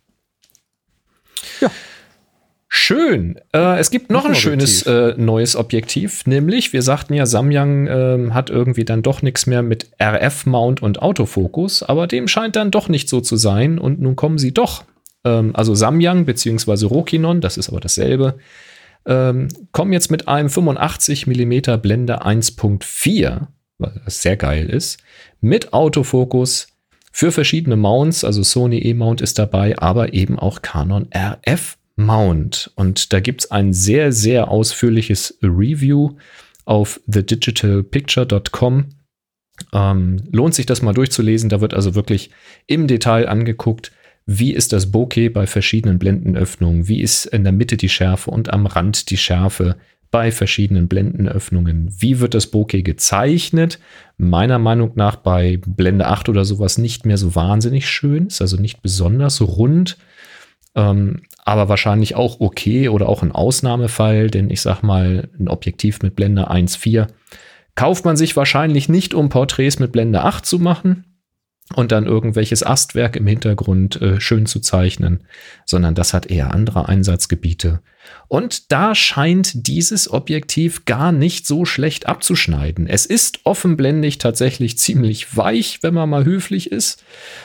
Ja. Schön. Äh, es gibt noch ein Noch ein schönes äh, neues Objektiv, nämlich, wir sagten ja, Samyang äh, hat irgendwie dann doch nichts mehr mit R F-Mount und Autofokus, aber dem scheint dann doch nicht so zu sein und nun kommen sie doch. Ähm, also Samyang bzw. Rokinon, das ist aber dasselbe, ähm, kommen jetzt mit einem fünfundachtzig Millimeter Blende eins Punkt vier, was sehr geil ist, mit Autofokus für verschiedene Mounts, also Sony E-Mount ist dabei, aber eben auch Canon R F-Mount. Und da gibt es ein sehr, sehr ausführliches Review auf the digital picture dot com. Ähm, lohnt sich das mal durchzulesen, da wird also wirklich im Detail angeguckt, wie ist das Bokeh bei verschiedenen Blendenöffnungen, wie ist in der Mitte die Schärfe und am Rand die Schärfe bei verschiedenen Blendenöffnungen. Wie wird das Bokeh gezeichnet? Meiner Meinung nach bei Blende acht oder sowas nicht mehr so wahnsinnig schön, ist also nicht besonders rund, ähm, aber wahrscheinlich auch okay oder auch ein Ausnahmefall, denn ich sag mal, ein Objektiv mit Blende eins Komma vier kauft man sich wahrscheinlich nicht, um Porträts mit Blende acht zu machen. und dann irgendwelches Astwerk im Hintergrund äh, schön zu zeichnen, sondern das hat eher andere Einsatzgebiete. Und da scheint dieses Objektiv gar nicht so schlecht abzuschneiden. Es ist offenblendig tatsächlich ziemlich weich, wenn man mal höflich ist.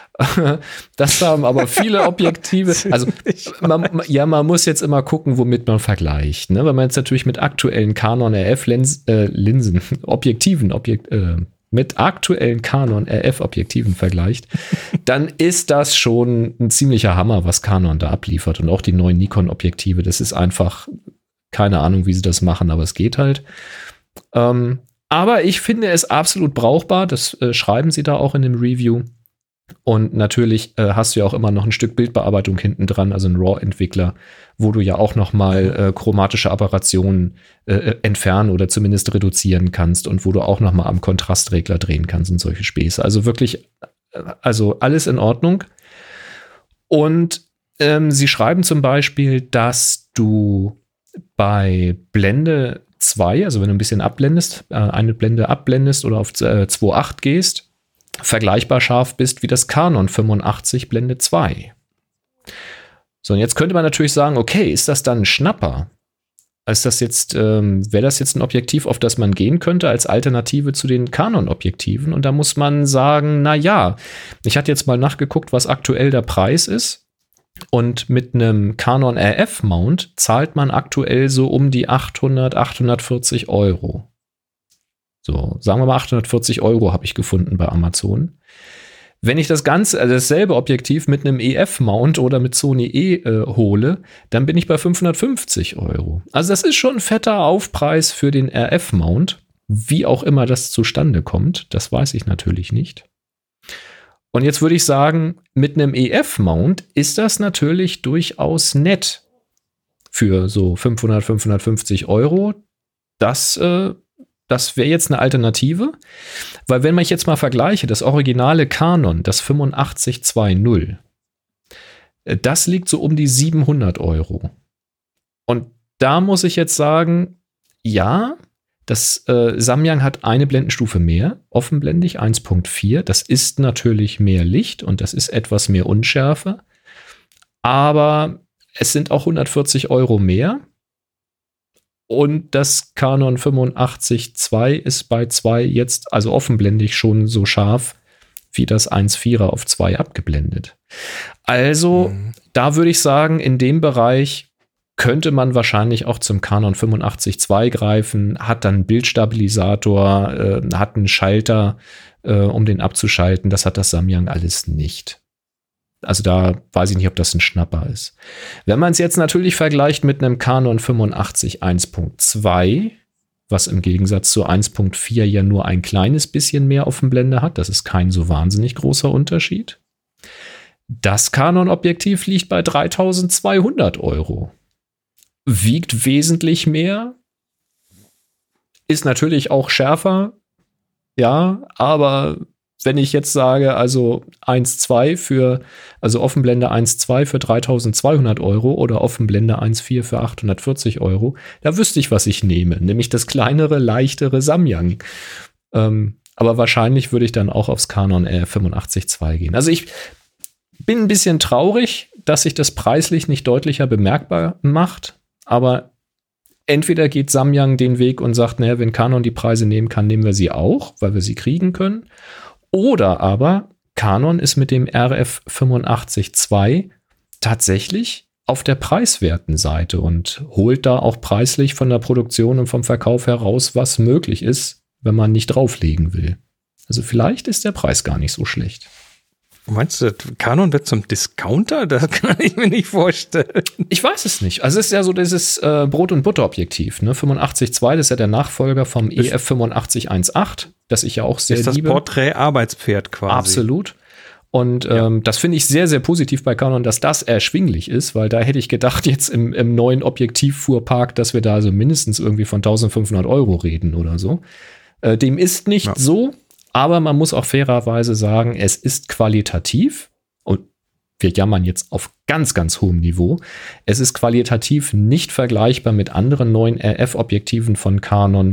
Das haben aber viele Objektive. Also man, ja, man muss jetzt immer gucken, womit man vergleicht. Ne? Wenn man jetzt natürlich mit aktuellen Canon R F-Linsen, äh, Linsen, Objektiven, Objekt, äh, mit aktuellen Canon R F-Objektiven vergleicht, dann ist das schon ein ziemlicher Hammer, was Canon da abliefert. Und auch die neuen Nikon-Objektive, das ist einfach, keine Ahnung, wie sie das machen, aber es geht halt. Ähm, aber ich finde es absolut brauchbar, das äh, schreiben sie da auch in dem Review. Und natürlich äh, hast du ja auch immer noch ein Stück Bildbearbeitung hinten dran, also ein RAW-Entwickler, wo du ja auch noch mal äh, chromatische Aberrationen äh, entfernen oder zumindest reduzieren kannst und wo du auch noch mal am Kontrastregler drehen kannst und solche Späße. Also wirklich, äh, also alles in Ordnung. Und ähm, sie schreiben zum Beispiel, dass du bei Blende zwei, also wenn du ein bisschen abblendest, äh, eine Blende abblendest oder auf äh, zwei Komma acht gehst, vergleichbar scharf bist wie das Canon fünfundachtzig Blende zwei. So, und jetzt könnte man natürlich sagen, okay, ist das dann ein Schnapper? Ist das jetzt, ähm, wäre das jetzt ein Objektiv, auf das man gehen könnte als Alternative zu den Canon-Objektiven? Und da muss man sagen, na ja, ich hatte jetzt mal nachgeguckt, was aktuell der Preis ist. Und mit einem Canon R F-Mount zahlt man aktuell so um die achthundert, achthundertvierzig Euro. So, sagen wir mal achthundertvierzig Euro habe ich gefunden bei Amazon. Wenn ich das Ganze, also dasselbe Objektiv mit einem E F-Mount oder mit Sony E äh, hole, dann bin ich bei fünfhundertfünfzig Euro. Also das ist schon ein fetter Aufpreis für den R F-Mount. Wie auch immer das zustande kommt, das weiß ich natürlich nicht. Und jetzt würde ich sagen, mit einem E F-Mount ist das natürlich durchaus nett für so fünfhundert, fünfhundertfünfzig Euro. Das äh, Das wäre jetzt eine Alternative, weil wenn man jetzt mal vergleiche, das originale Canon, das fünfundachtzig zwei null, das liegt so um die siebenhundert Euro. Und da muss ich jetzt sagen, ja, das äh, Samyang hat eine Blendenstufe mehr, offenblendig eins Komma vier. Das ist natürlich mehr Licht und das ist etwas mehr Unschärfe, aber es sind auch hundertvierzig Euro mehr. Und das Canon fünfundachtzig zwei ist bei zwei jetzt, also offenblendig, schon so scharf wie das eins Komma vierer auf zwei abgeblendet. Also, mhm. da würde ich sagen, in dem Bereich könnte man wahrscheinlich auch zum Canon fünfundachtzig zwei greifen, hat dann einen Bildstabilisator, äh, hat einen Schalter, äh, um den abzuschalten. Das hat das Samyang alles nicht. Also da weiß ich nicht, ob das ein Schnapper ist. Wenn man es jetzt natürlich vergleicht mit einem Canon fünfundachtzig eins Komma zwei, was im Gegensatz zu eins Komma vier ja nur ein kleines bisschen mehr Offenblende hat, das ist kein so wahnsinnig großer Unterschied. Das Canon-Objektiv liegt bei dreitausendzweihundert Euro. Wiegt wesentlich mehr, ist natürlich auch schärfer, ja, aber wenn ich jetzt sage, also eins Komma zwei für, also Offenblende eins Komma zwei für dreitausendzweihundert Euro oder Offenblende eins Komma vier für achthundertvierzig Euro, da wüsste ich, was ich nehme, nämlich das kleinere, leichtere Samyang. Ähm, aber wahrscheinlich würde ich dann auch aufs Canon R fünfundachtzig zwei gehen. Also ich bin ein bisschen traurig, dass sich das preislich nicht deutlicher bemerkbar macht, aber entweder geht Samyang den Weg und sagt, naja, wenn Canon die Preise nehmen kann, nehmen wir sie auch, weil wir sie kriegen können. Oder aber Canon ist mit dem R F fünfundachtzig zwei tatsächlich auf der preiswerten Seite und holt da auch preislich von der Produktion und vom Verkauf heraus, was möglich ist, wenn man nicht drauflegen will. Also vielleicht ist der Preis gar nicht so schlecht. Meinst du, Canon wird zum Discounter? Das kann ich mir nicht vorstellen. Ich weiß es nicht. Also es ist ja so dieses äh, Brot- und Butter-Objektiv. Ne? fünfundachtzig zwei, das ist ja der Nachfolger vom E F fünfundachtzig eins acht, das ich ja auch sehr liebe. Ist das Porträt-Arbeitspferd quasi. Absolut. Und ähm, ja. das finde ich sehr, sehr positiv bei Canon, dass das erschwinglich ist, weil da hätte ich gedacht, jetzt im, im neuen Objektivfuhrpark, dass wir da also mindestens irgendwie von eintausendfünfhundert Euro reden oder so. Äh, dem ist nicht ja. so. Aber man muss auch fairerweise sagen, es ist qualitativ, und wir jammern jetzt auf ganz, ganz hohem Niveau, es ist qualitativ nicht vergleichbar mit anderen neuen R F-Objektiven von Canon,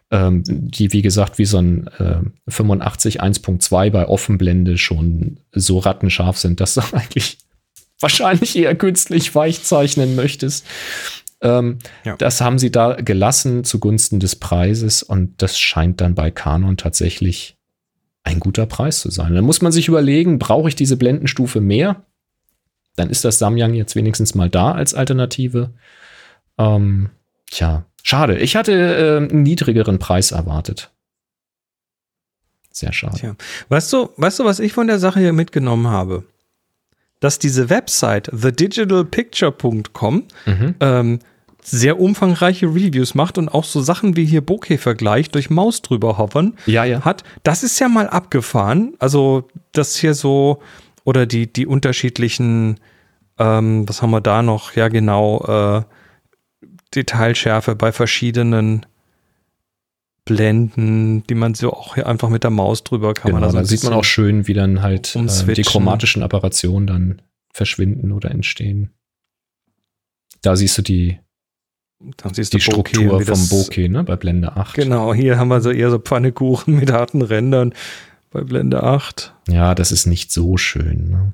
ähm, die, wie gesagt, wie so ein äh, fünfundachtzig eins Punkt zwei bei Offenblende schon so rattenscharf sind, dass du eigentlich wahrscheinlich eher künstlich weich zeichnen möchtest. Ähm, ja. Das haben sie da gelassen zugunsten des Preises und das scheint dann bei Canon tatsächlich ein guter Preis zu sein. Dann muss man sich überlegen, brauche ich diese Blendenstufe mehr? Dann ist das Samyang jetzt wenigstens mal da als Alternative. Ähm, tja, schade. Ich hatte äh, einen niedrigeren Preis erwartet. Sehr schade. Tja. Weißt du, weißt du, was ich von der Sache hier mitgenommen habe? Dass diese Website the digital picture punkt com mhm. ähm, sehr umfangreiche Reviews macht und auch so Sachen wie hier Bokeh-Vergleich durch Maus drüber hovern ja, ja. hat. Das ist ja mal abgefahren. Also das hier so, oder die, die unterschiedlichen, ähm, was haben wir da noch? Ja genau, äh, Detailschärfe bei verschiedenen Blenden, die man so auch hier einfach mit der Maus drüber kann. Genau, man da so sieht man auch schön, wie dann halt äh, die chromatischen Apparationen dann verschwinden oder entstehen. Da siehst du die Dann siehst die du Struktur Bokeh, vom Bokeh, ne, bei Blende acht. Genau, hier haben wir so eher so Pfannekuchen mit harten Rändern bei Blende acht. Ja, das ist nicht so schön. Ne?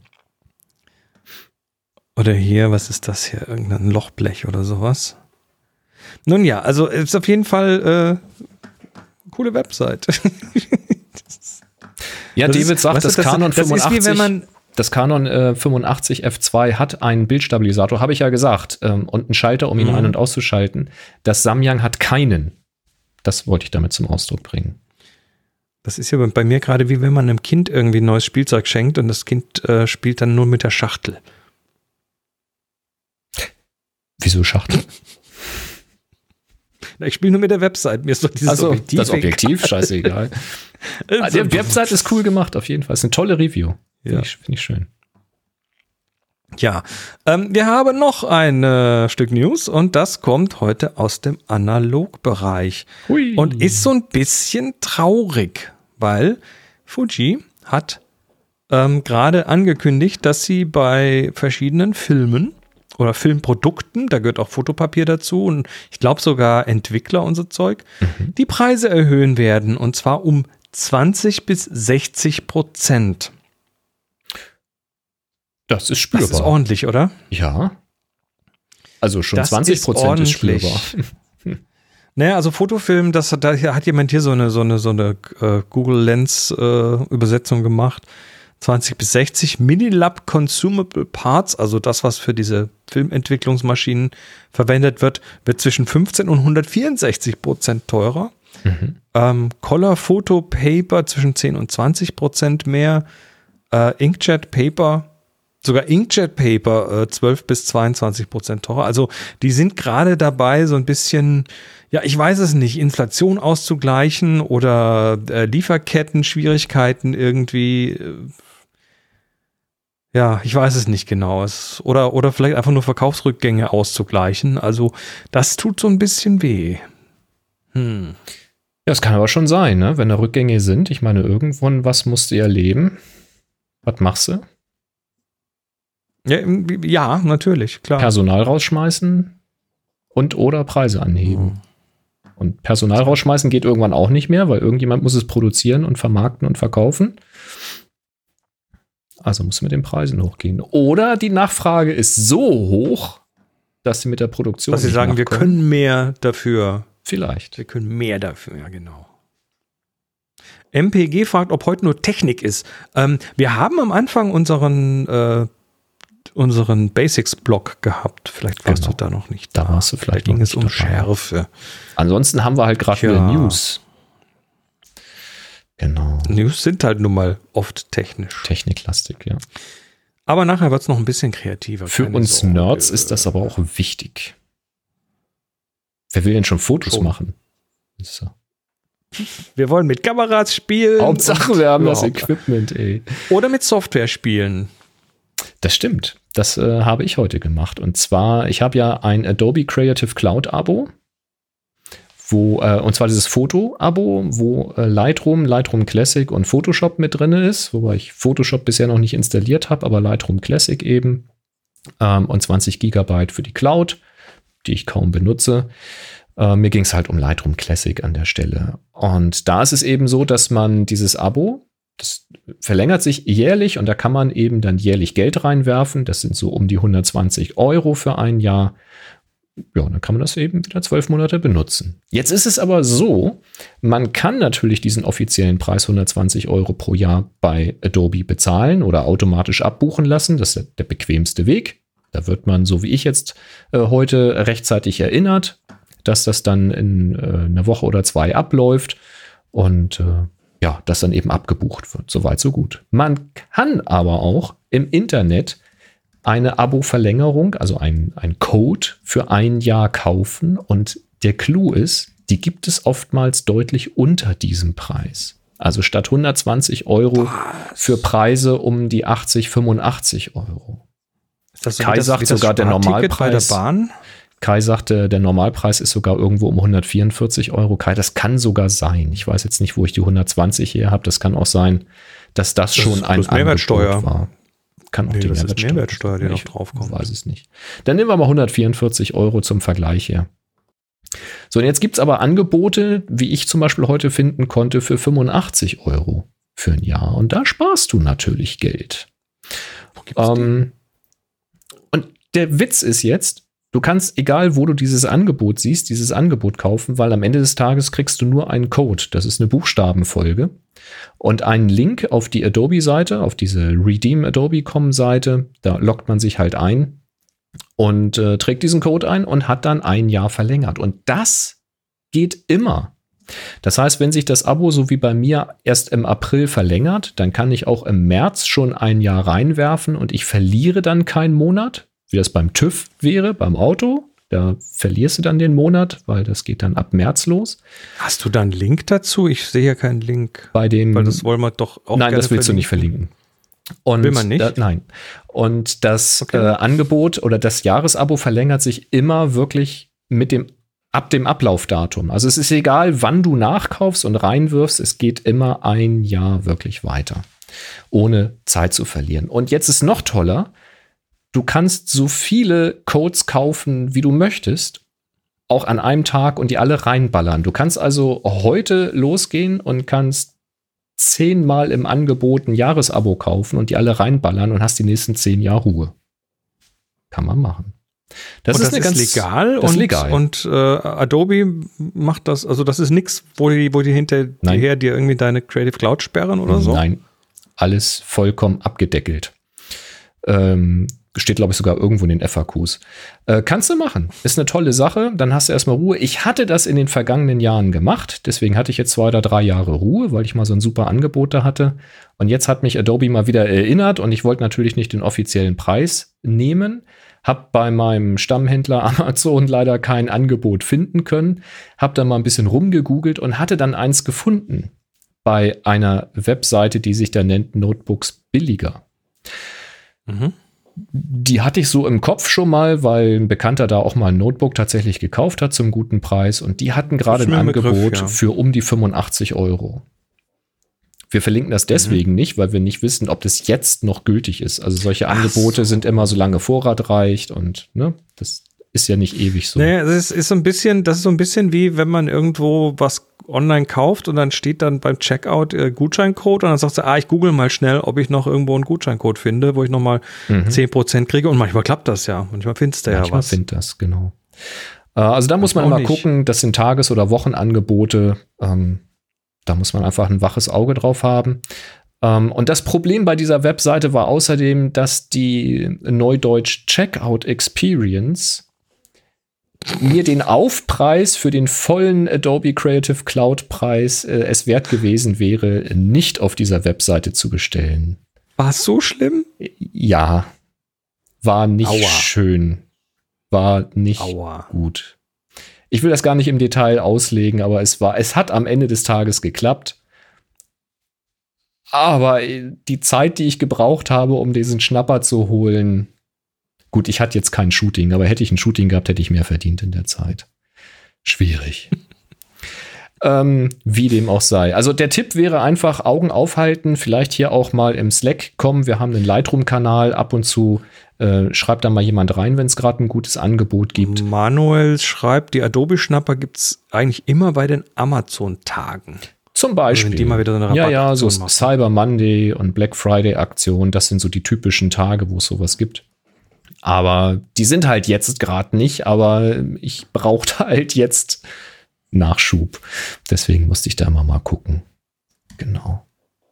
Oder hier, was ist das hier? Irgendein Lochblech oder sowas. Nun ja, also ist auf jeden Fall äh, coole Website. Ja, das David ist, sagt, das, das Canon das fünfundachtzig, ist wie wenn man das Canon äh, fünfundachtzig F zwei hat einen Bildstabilisator, habe ich ja gesagt, ähm, und einen Schalter, um ihn mhm. ein- und auszuschalten. Das Samyang hat keinen. Das wollte ich damit zum Ausdruck bringen. Das ist ja bei mir gerade wie wenn man einem Kind irgendwie ein neues Spielzeug schenkt und das Kind äh, spielt dann nur mit der Schachtel. Wieso Schachtel? Ich spiele nur mit der Website. Mir ist doch dieses also, Objektiv das Objektiv, egal. Scheißegal. Der Website ist cool gemacht, auf jeden Fall. Ist eine tolle Review. Finde ja. ich, find ich schön. Ja, ähm, wir haben noch ein äh, Stück News und das kommt heute aus dem Analogbereich. Hui. Und ist so ein bisschen traurig, weil Fuji hat ähm, gerade angekündigt, dass sie bei verschiedenen Filmen oder Filmprodukten, da gehört auch Fotopapier dazu und ich glaube sogar Entwickler und so Zeug, mhm. die Preise erhöhen werden und zwar um zwanzig bis sechzig Prozent. Das ist spürbar. Das ist ordentlich, oder? Ja. Also schon das zwanzig Prozent ist, ist spürbar. Naja, also Fotofilm, das, da hat jemand hier so eine, so eine, so eine äh, Google Lens äh, Übersetzung gemacht. zwanzig bis sechzig Minilab Consumable Parts, also das, was für diese Filmentwicklungsmaschinen verwendet wird, wird zwischen fünfzehn und hundertvierundsechzig Prozent teurer. Mhm. Ähm, Color Photo Paper zwischen zehn und zwanzig Prozent mehr. Äh, Inkjet Paper, sogar Inkjet Paper äh, zwölf bis zweiundzwanzig Prozent teurer. Also die sind gerade dabei, so ein bisschen, ja, ich weiß es nicht, Inflation auszugleichen oder äh, Lieferketten-Schwierigkeiten irgendwie. Äh, ja, ich weiß es nicht genau. Es, oder, oder vielleicht einfach nur Verkaufsrückgänge auszugleichen. Also das tut so ein bisschen weh. Hm. Ja, das kann aber schon sein, ne? Wenn da Rückgänge sind. Ich meine, irgendwann was musst du ja leben. Was machst du? Ja, ja, natürlich, klar. Personal rausschmeißen und oder Preise anheben. Mhm. Und Personal rausschmeißen geht irgendwann auch nicht mehr, weil irgendjemand muss es produzieren und vermarkten und verkaufen. Also muss mit den Preisen hochgehen. Oder die Nachfrage ist so hoch, dass sie mit der Produktion dass sie sagen, nachkommen. Wir können mehr dafür. Vielleicht. Wir können mehr dafür, ja genau. M P G fragt, ob heute nur Technik ist. Ähm, wir haben am Anfang unseren äh, unseren Basics-Blog gehabt. Vielleicht warst genau. du da noch nicht da. Da warst du vielleicht da ging noch es um dabei. Schärfe. Ansonsten haben wir halt gerade ja. wieder News. Genau. News sind halt nun mal oft technisch. Techniklastig, ja. Aber nachher wird es noch ein bisschen kreativer. Für uns Sorge. Nerds ist das aber auch wichtig. Wer will denn schon Fotos schon. machen? So. Wir wollen mit Kameras spielen. Hauptsache, wir haben das Equipment, ey. Oder mit Software spielen. Das stimmt. Das äh, habe ich heute gemacht. Und zwar, ich habe ja ein Adobe Creative Cloud Abo, wo, äh, und zwar dieses Foto-Abo, wo äh, Lightroom, Lightroom Classic und Photoshop mit drin ist, wobei ich Photoshop bisher noch nicht installiert habe, aber Lightroom Classic eben. Ähm, und zwanzig Gigabyte für die Cloud. die ich kaum benutze. Äh, mir ging es halt um Lightroom Classic an der Stelle. Und da ist es eben so, dass man dieses Abo, das verlängert sich jährlich und da kann man eben dann jährlich Geld reinwerfen. Das sind so um die hundertzwanzig Euro für ein Jahr. Ja, dann kann man das eben wieder zwölf Monate benutzen. Jetzt ist es aber so, man kann natürlich diesen offiziellen Preis hundertzwanzig Euro pro Jahr bei Adobe bezahlen oder automatisch abbuchen lassen. Das ist der bequemste Weg. Da wird man, so wie ich jetzt äh, heute, rechtzeitig erinnert, dass das dann in äh, einer Woche oder zwei abläuft und äh, ja, das dann eben abgebucht wird. Soweit, so gut. Man kann aber auch im Internet eine Abo-Verlängerung, also ein, ein Code für ein Jahr kaufen. Und der Clou ist, die gibt es oftmals deutlich unter diesem Preis. Also statt hundertzwanzig Euro Was? für Preise um die achtzig, fünfundachtzig Euro. Ist das so Kai das, sagt sogar, der Normalpreis bei der Bahn? Kai sagte, der Normalpreis ist sogar irgendwo um hundertvierundvierzig Euro. Kai, das kann sogar sein. Ich weiß jetzt nicht, wo ich die hundertzwanzig hier habe. Das kann auch sein, dass das, das schon ein Angebot war. Kann auch nee, die das Mehrwertsteuer, ist Mehrwertsteuer, die noch draufkommt. Ich weiß es nicht. Dann nehmen wir mal hundertvierundvierzig Euro zum Vergleich her. So, und jetzt gibt es aber Angebote, wie ich zum Beispiel heute finden konnte, für fünfundachtzig Euro für ein Jahr. Und da sparst du natürlich Geld. Wo gibt's ähm, und der Witz ist jetzt, du kannst, egal wo du dieses Angebot siehst, dieses Angebot kaufen, weil am Ende des Tages kriegst du nur einen Code. Das ist eine Buchstabenfolge. Und einen Link auf die Adobe-Seite, auf diese Redeem Adobe Punkt com-Seite, da loggt man sich halt ein und äh, trägt diesen Code ein und hat dann ein Jahr verlängert. Und das geht immer. Das heißt, wenn sich das Abo so wie bei mir erst im April verlängert, dann kann ich auch im März schon ein Jahr reinwerfen und ich verliere dann keinen Monat, wie das beim TÜV wäre, beim Auto. Da verlierst du dann den Monat, weil das geht dann ab März los. Hast du da einen Link dazu? Ich sehe ja keinen Link. Bei dem, weil das wollen wir doch auch Nein, gerne das willst verlinken. du nicht verlinken. Und Will man nicht? Da, nein. Und das Okay. äh, Angebot oder das Jahresabo verlängert sich immer wirklich mit dem ab dem Ablaufdatum. Also es ist egal, wann du nachkaufst und reinwirfst, es geht immer ein Jahr wirklich weiter, ohne Zeit zu verlieren. Und jetzt ist noch toller, du kannst so viele Codes kaufen, wie du möchtest, auch an einem Tag und die alle reinballern. Du kannst also heute losgehen und kannst zehnmal im Angebot ein Jahresabo kaufen und die alle reinballern und hast die nächsten zehn Jahre Ruhe. Kann man machen. Das und ist das eine ist ganz legal das ist und, legal. und äh, Adobe macht das, also das ist nichts, wo die, wo die hinterher dir irgendwie deine Creative Cloud sperren oder so? Nein, alles vollkommen abgedeckelt. Ähm, steht, glaube ich, sogar irgendwo in den F A Qs. Äh, kannst du machen. Ist eine tolle Sache. Dann hast du erstmal Ruhe. Ich hatte das in den vergangenen Jahren gemacht. Deswegen hatte ich jetzt zwei oder drei Jahre Ruhe, weil ich mal so ein super Angebot da hatte. Und jetzt hat mich Adobe mal wieder erinnert und ich wollte natürlich nicht den offiziellen Preis nehmen. Hab bei meinem Stammhändler Amazon leider kein Angebot finden können. Hab dann mal ein bisschen rumgegoogelt und hatte dann eins gefunden bei einer Webseite, die sich da nennt Notebooks billiger. Mhm. Die hatte ich so im Kopf schon mal, weil ein Bekannter da auch mal ein Notebook tatsächlich gekauft hat zum guten Preis. Und die hatten gerade ein Angebot Begriff, ja. für um die fünfundachtzig Euro. Wir verlinken das deswegen mhm. nicht, weil wir nicht wissen, ob das jetzt noch gültig ist. Also solche Ach Angebote so. sind immer, solange Vorrat reicht und ne, das ist ja nicht ewig so. Nee, das ist, ist so ein bisschen, das ist so ein bisschen wie, wenn man irgendwo was online kauft und dann steht dann beim Checkout äh, Gutscheincode und dann sagst du, ah, ich google mal schnell, ob ich noch irgendwo einen Gutscheincode finde, wo ich nochmal mhm. zehn Prozent kriege und manchmal klappt das ja. Manchmal findest du ja was. Manchmal findet das, genau. Äh, also da muss man immer gucken, das sind Tages- oder Wochenangebote. Ähm, da muss man einfach ein waches Auge drauf haben. Ähm, und das Problem bei dieser Webseite war außerdem, dass die Neudeutsch Checkout Experience mir den Aufpreis für den vollen Adobe Creative Cloud Preis äh, es wert gewesen wäre, nicht auf dieser Webseite zu bestellen. War es so schlimm? Ja, war nicht Aua. schön. War nicht Aua. gut. Ich will das gar nicht im Detail auslegen, aber es war, es hat am Ende des Tages geklappt. Aber die Zeit, die ich gebraucht habe, um diesen Schnapper zu holen, gut, ich hatte jetzt kein Shooting, aber hätte ich ein Shooting gehabt, hätte ich mehr verdient in der Zeit. Schwierig. Ähm, wie dem auch sei. Also der Tipp wäre einfach Augen aufhalten, vielleicht hier auch mal im Slack kommen. Wir haben einen Lightroom-Kanal, ab und zu äh, schreibt da mal jemand rein, wenn es gerade ein gutes Angebot gibt. Manuel schreibt, die Adobe-Schnapper gibt es eigentlich immer bei den Amazon-Tagen. Zum Beispiel. Also die mal wieder so eine ja, ja, so machen. Cyber Monday und Black Friday Aktionen, das sind so die typischen Tage, wo es sowas gibt. Aber die sind halt jetzt gerade nicht, aber ich brauchte halt jetzt Nachschub. Deswegen musste ich da immer mal gucken. Genau.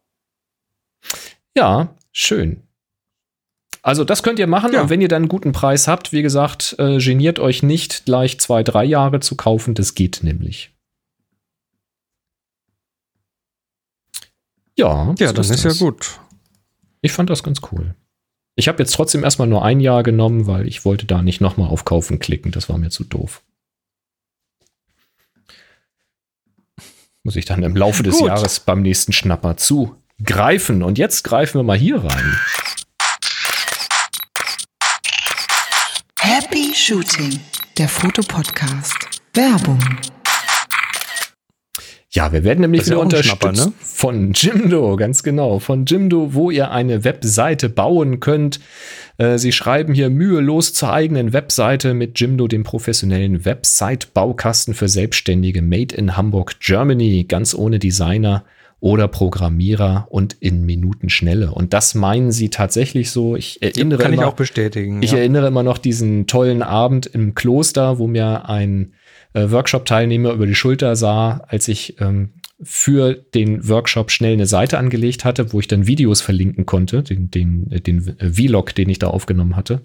Ja, schön. Also das könnt ihr machen, ja. Und wenn ihr dann einen guten Preis habt, wie gesagt, äh, geniert euch nicht, gleich zwei, drei Jahre zu kaufen. Das geht nämlich. Ja, ja, dann ist, ist ja gut. Ich fand das ganz cool. Ich habe jetzt trotzdem erstmal nur ein Jahr genommen, weil ich wollte da nicht nochmal auf Kaufen klicken. Das war mir zu doof. Muss ich dann im Laufe des Gut. Jahres beim nächsten Schnapper zugreifen. Und jetzt greifen wir mal hier rein. Happy Shooting, der Fotopodcast. Werbung. Ja, wir werden nämlich wieder unterstützt ne? von Jimdo, ganz genau, von Jimdo, wo ihr eine Webseite bauen könnt. Äh, sie schreiben hier mühelos zur eigenen Webseite mit Jimdo, dem professionellen Website-Baukasten für Selbstständige, made in Hamburg, Germany, ganz ohne Designer oder Programmierer und in Minutenschnelle. Und das meinen sie tatsächlich so. Ich erinnere Kann immer, ich auch bestätigen. Ich ja. erinnere immer noch diesen tollen Abend im Kloster, wo mir ein äh, Workshop-Teilnehmer über die Schulter sah, als ich ähm, für den Workshop schnell eine Seite angelegt hatte, wo ich dann Videos verlinken konnte, den, den, den Vlog, den ich da aufgenommen hatte.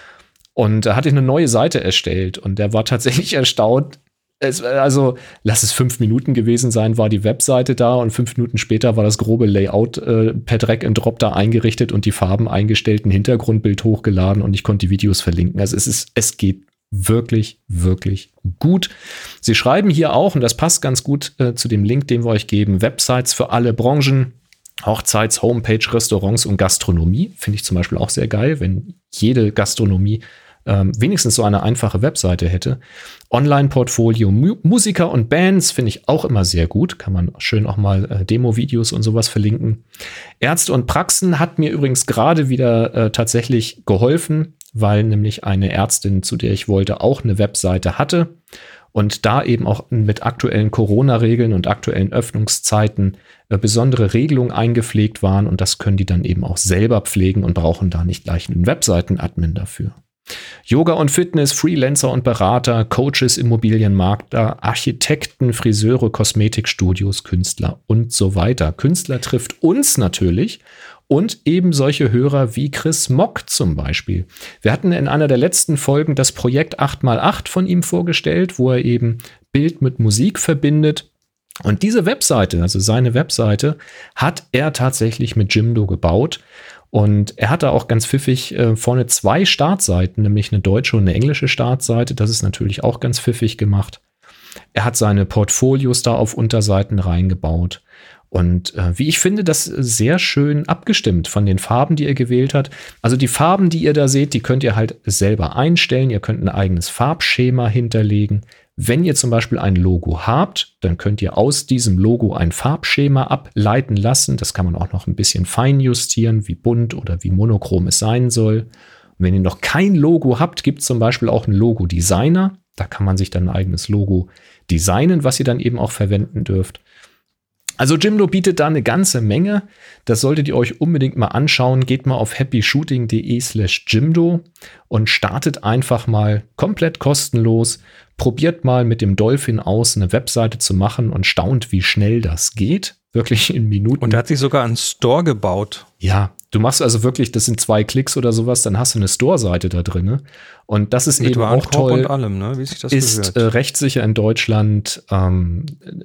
Und da hatte ich eine neue Seite erstellt und der war tatsächlich erstaunt. Es, also, lass es fünf Minuten gewesen sein, war die Webseite da und fünf Minuten später war das grobe Layout äh, per Drag and Drop da eingerichtet und die Farben eingestellt, ein Hintergrundbild hochgeladen und ich konnte die Videos verlinken. Also es ist, es geht wirklich, wirklich gut. Sie schreiben hier auch, und das passt ganz gut äh, zu dem Link, den wir euch geben, Websites für alle Branchen, Hochzeits-, Homepage, Restaurants und Gastronomie. Finde ich zum Beispiel auch sehr geil, wenn jede Gastronomie ähm, wenigstens so eine einfache Webseite hätte. Online-Portfolio, Mu- Musiker und Bands finde ich auch immer sehr gut. Kann man schön auch mal äh, Demo-Videos und sowas verlinken. Ärzte und Praxen hat mir übrigens gerade wieder äh, tatsächlich geholfen, weil nämlich eine Ärztin, zu der ich wollte, auch eine Webseite hatte und da eben auch mit aktuellen Corona-Regeln und aktuellen Öffnungszeiten äh, besondere Regelungen eingepflegt waren und das können die dann eben auch selber pflegen und brauchen da nicht gleich einen Webseiten-Admin dafür. Yoga und Fitness, Freelancer und Berater, Coaches, Immobilienmakler, Architekten, Friseure, Kosmetikstudios, Künstler und so weiter. Künstler trifft uns natürlich und eben solche Hörer wie Chris Mock zum Beispiel. Wir hatten in einer der letzten Folgen das Projekt acht mal acht von ihm vorgestellt, wo er eben Bild mit Musik verbindet. Und diese Webseite, also seine Webseite, hat er tatsächlich mit Jimdo gebaut. Und er hat da auch ganz pfiffig äh, vorne zwei Startseiten, nämlich eine deutsche und eine englische Startseite. Das ist natürlich auch ganz pfiffig gemacht. Er hat seine Portfolios da auf Unterseiten reingebaut. Und äh, wie ich finde, das sehr schön abgestimmt von den Farben, die er gewählt hat. Also die Farben, die ihr da seht, die könnt ihr halt selber einstellen. Ihr könnt ein eigenes Farbschema hinterlegen. Wenn ihr zum Beispiel ein Logo habt, dann könnt ihr aus diesem Logo ein Farbschema ableiten lassen. Das kann man auch noch ein bisschen fein justieren, wie bunt oder wie monochrom es sein soll. Und wenn ihr noch kein Logo habt, gibt es zum Beispiel auch einen Logo-Designer. Da kann man sich dann ein eigenes Logo designen, was ihr dann eben auch verwenden dürft. Also Jimdo bietet da eine ganze Menge. Das solltet ihr euch unbedingt mal anschauen. Geht mal auf happyshooting.de slash Jimdo und startet einfach mal komplett kostenlos. Probiert mal mit dem Dolphin aus, eine Webseite zu machen und staunt, wie schnell das geht. Wirklich in Minuten. Und er hat sich sogar einen Store gebaut. Ja, du machst also wirklich, das sind zwei Klicks oder sowas, dann hast du eine Store-Seite da drin. Und das ist mit eben auch toll. Und allem, ne? Wie sich das ist äh, rechtssicher in Deutschland. Ähm,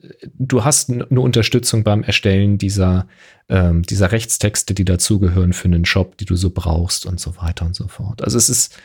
du hast n- eine Unterstützung beim Erstellen dieser, ähm, dieser Rechtstexte, die dazugehören für einen Shop, die du so brauchst und so weiter und so fort. Also es ist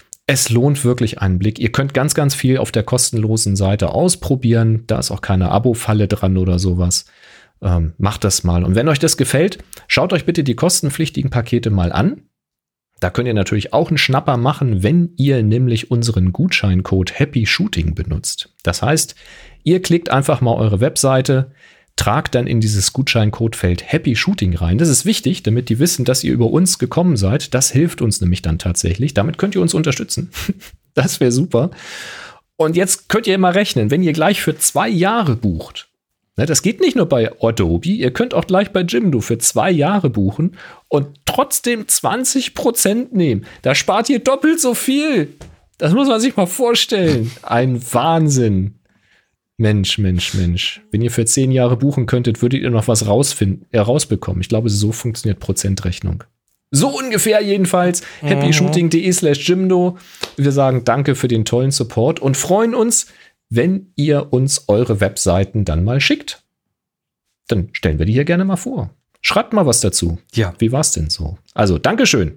Es lohnt wirklich einen Blick. Ihr könnt ganz, ganz viel auf der kostenlosen Seite ausprobieren. Da ist auch keine Abo-Falle dran oder sowas. Ähm, macht das mal. Und wenn euch das gefällt, schaut euch bitte die kostenpflichtigen Pakete mal an. Da könnt ihr natürlich auch einen Schnapper machen, wenn ihr nämlich unseren Gutscheincode Happy Shooting benutzt. Das heißt, ihr klickt einfach mal eure Webseite, tragt dann in dieses Gutscheincodefeld Happy Shooting rein. Das ist wichtig, damit die wissen, dass ihr über uns gekommen seid. Das hilft uns nämlich dann tatsächlich. Damit könnt ihr uns unterstützen. Das wäre super. Und jetzt könnt ihr mal rechnen, wenn ihr gleich für zwei Jahre bucht. Das geht nicht nur bei Adobe, ihr könnt auch gleich bei Jimdo für zwei Jahre buchen und trotzdem zwanzig Prozent nehmen. Da spart ihr doppelt so viel. Das muss man sich mal vorstellen. Ein Wahnsinn. Mensch, Mensch, Mensch. Wenn ihr für zehn Jahre buchen könntet, würdet ihr noch was rausfinden, äh, rausbekommen. Ich glaube, so funktioniert Prozentrechnung. So ungefähr jedenfalls. Mhm. happyshooting.de slash Jimdo. Wir sagen danke für den tollen Support und freuen uns, wenn ihr uns eure Webseiten dann mal schickt. Dann stellen wir die hier gerne mal vor. Schreibt mal was dazu. Ja. Wie war's denn so? Also, Dankeschön.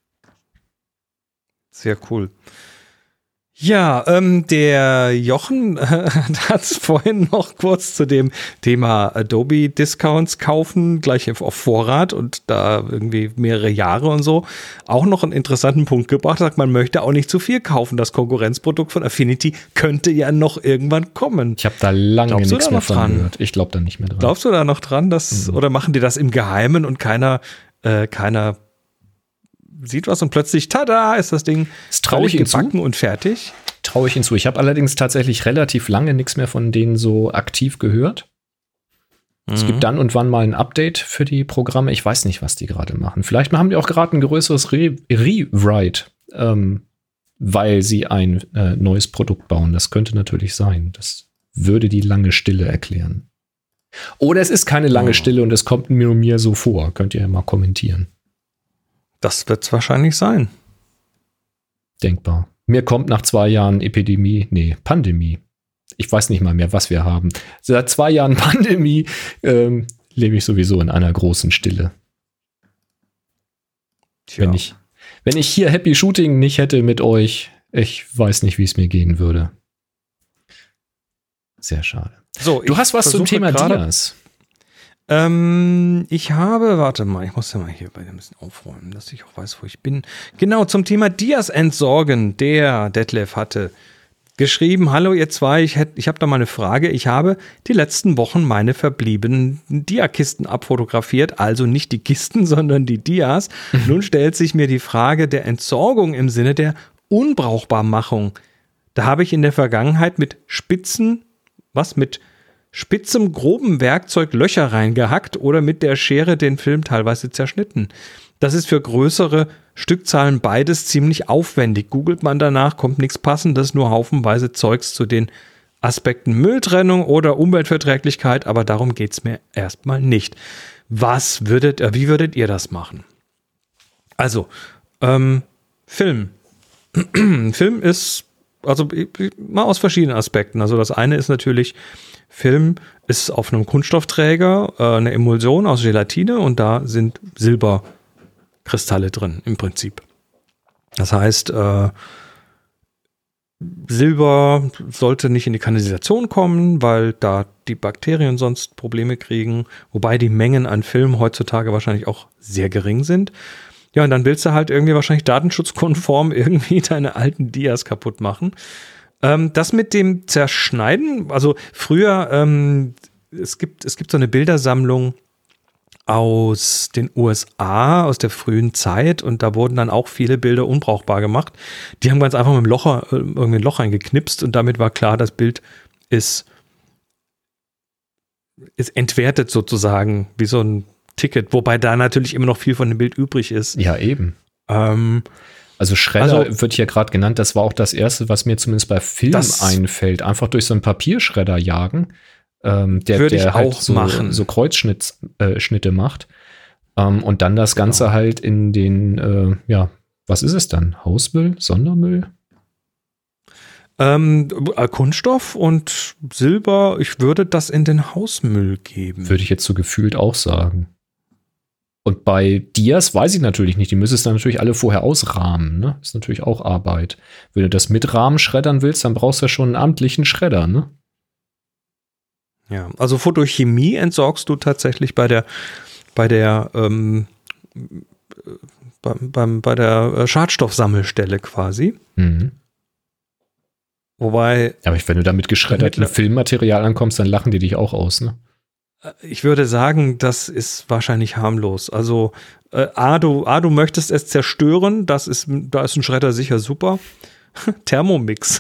Sehr cool. Ja, ähm, der Jochen äh, hat es vorhin noch kurz zu dem Thema Adobe Discounts kaufen, gleich auf Vorrat und da irgendwie mehrere Jahre und so, auch noch einen interessanten Punkt gebracht. Sagt, man möchte auch nicht zu viel kaufen. Das Konkurrenzprodukt von Affinity könnte ja noch irgendwann kommen. Ich habe da lange Glaubst nichts da mehr noch von dran? gehört. Ich glaube da nicht mehr dran. Glaubst du da noch dran, dass, mhm. oder machen die das im Geheimen und keiner, äh, keiner sieht was und plötzlich, tada, ist das Ding das traue ich gebacken und fertig? Traue ich hinzu. Ich habe allerdings tatsächlich relativ lange nichts mehr von denen so aktiv gehört. Mhm. Es gibt dann und wann mal ein Update für die Programme. Ich weiß nicht, was die gerade machen. Vielleicht haben die auch gerade ein größeres Re- Rewrite, ähm, weil sie ein äh, neues Produkt bauen. Das könnte natürlich sein. Das würde die lange Stille erklären. Oder es ist keine lange Stille und es kommt mir, mir so vor. Könnt ihr ja mal kommentieren. Das wird es wahrscheinlich sein. Denkbar. Mir kommt nach zwei Jahren Epidemie, nee, Pandemie. Ich weiß nicht mal mehr, was wir haben. Seit zwei Jahren Pandemie ähm, lebe ich sowieso in einer großen Stille. Tja. Wenn ich, wenn ich hier Happy Shooting nicht hätte mit euch, ich weiß nicht, wie es mir gehen würde. Sehr schade. So, du hast was zum Thema Dias. Ähm, ich habe, warte mal, ich muss ja mal hier bei dem ein bisschen aufräumen, dass ich auch weiß, wo ich bin. Genau, zum Thema Dias entsorgen. Der Detlef hatte geschrieben, hallo ihr zwei, ich, hätt, ich habe da mal eine Frage. Ich habe die letzten Wochen meine verbliebenen Dia-Kisten abfotografiert, also nicht die Kisten, sondern die Dias. Nun stellt sich mir die Frage der Entsorgung im Sinne der Unbrauchbarmachung. Da habe ich in der Vergangenheit mit Spitzen, was mit spitzem, grobem Werkzeug Löcher reingehackt oder mit der Schere den Film teilweise zerschnitten. Das ist für größere Stückzahlen beides ziemlich aufwendig. Googelt man danach, kommt nichts Passendes, nur haufenweise Zeugs zu den Aspekten Mülltrennung oder Umweltverträglichkeit, aber darum geht es mir erstmal nicht. Was würdet, äh, wie würdet ihr das machen? Also, ähm, Film. Film ist, also mal aus verschiedenen Aspekten. Also das eine ist natürlich, Film ist auf einem Kunststoffträger äh, eine Emulsion aus Gelatine und da sind Silberkristalle drin im Prinzip. Das heißt, äh, Silber sollte nicht in die Kanalisation kommen, weil da die Bakterien sonst Probleme kriegen, wobei die Mengen an Film heutzutage wahrscheinlich auch sehr gering sind. Ja, und dann willst du halt irgendwie wahrscheinlich datenschutzkonform irgendwie deine alten Dias kaputt machen. Ähm, das mit dem Zerschneiden, also früher, ähm, es gibt, es gibt so eine Bildersammlung aus den U S A, aus der frühen Zeit und da wurden dann auch viele Bilder unbrauchbar gemacht. Die haben ganz einfach mit dem Loch, äh, irgendwie ein Loch reingeknipst und damit war klar, das Bild ist, ist entwertet sozusagen, wie so ein Ticket, wobei da natürlich immer noch viel von dem Bild übrig ist. Ja, eben. Ähm, Also Schredder also, wird hier gerade genannt, das war auch das Erste, was mir zumindest bei Film einfällt. Einfach durch so einen Papierschredder jagen, ähm, der, würde der ich halt auch so, machen. so Kreuzschnitte äh, Schnitte macht. Ähm, und dann das Ganze Genau. halt in den, äh, ja, was ist es dann? Hausmüll? Sondermüll? Ähm, Kunststoff und Silber, ich würde das in den Hausmüll geben. Würde ich jetzt so gefühlt auch sagen. Und bei Dias weiß ich natürlich nicht, die müsstest du natürlich alle vorher ausrahmen, ne? Ist natürlich auch Arbeit. Wenn du das mit Rahmen schreddern willst, dann brauchst du ja schon einen amtlichen Schredder, ne? Ja, also Photochemie entsorgst du tatsächlich bei der, bei der, ähm, beim, beim, bei der Schadstoffsammelstelle quasi. Mhm. Wobei. Aber wenn du da mit geschreddertem Filmmaterial ankommst, dann lachen die dich auch aus, ne? Ich würde sagen, das ist wahrscheinlich harmlos. Also, äh, A, du, A, du möchtest es zerstören, das ist, da ist ein Schredder sicher super. Thermomix.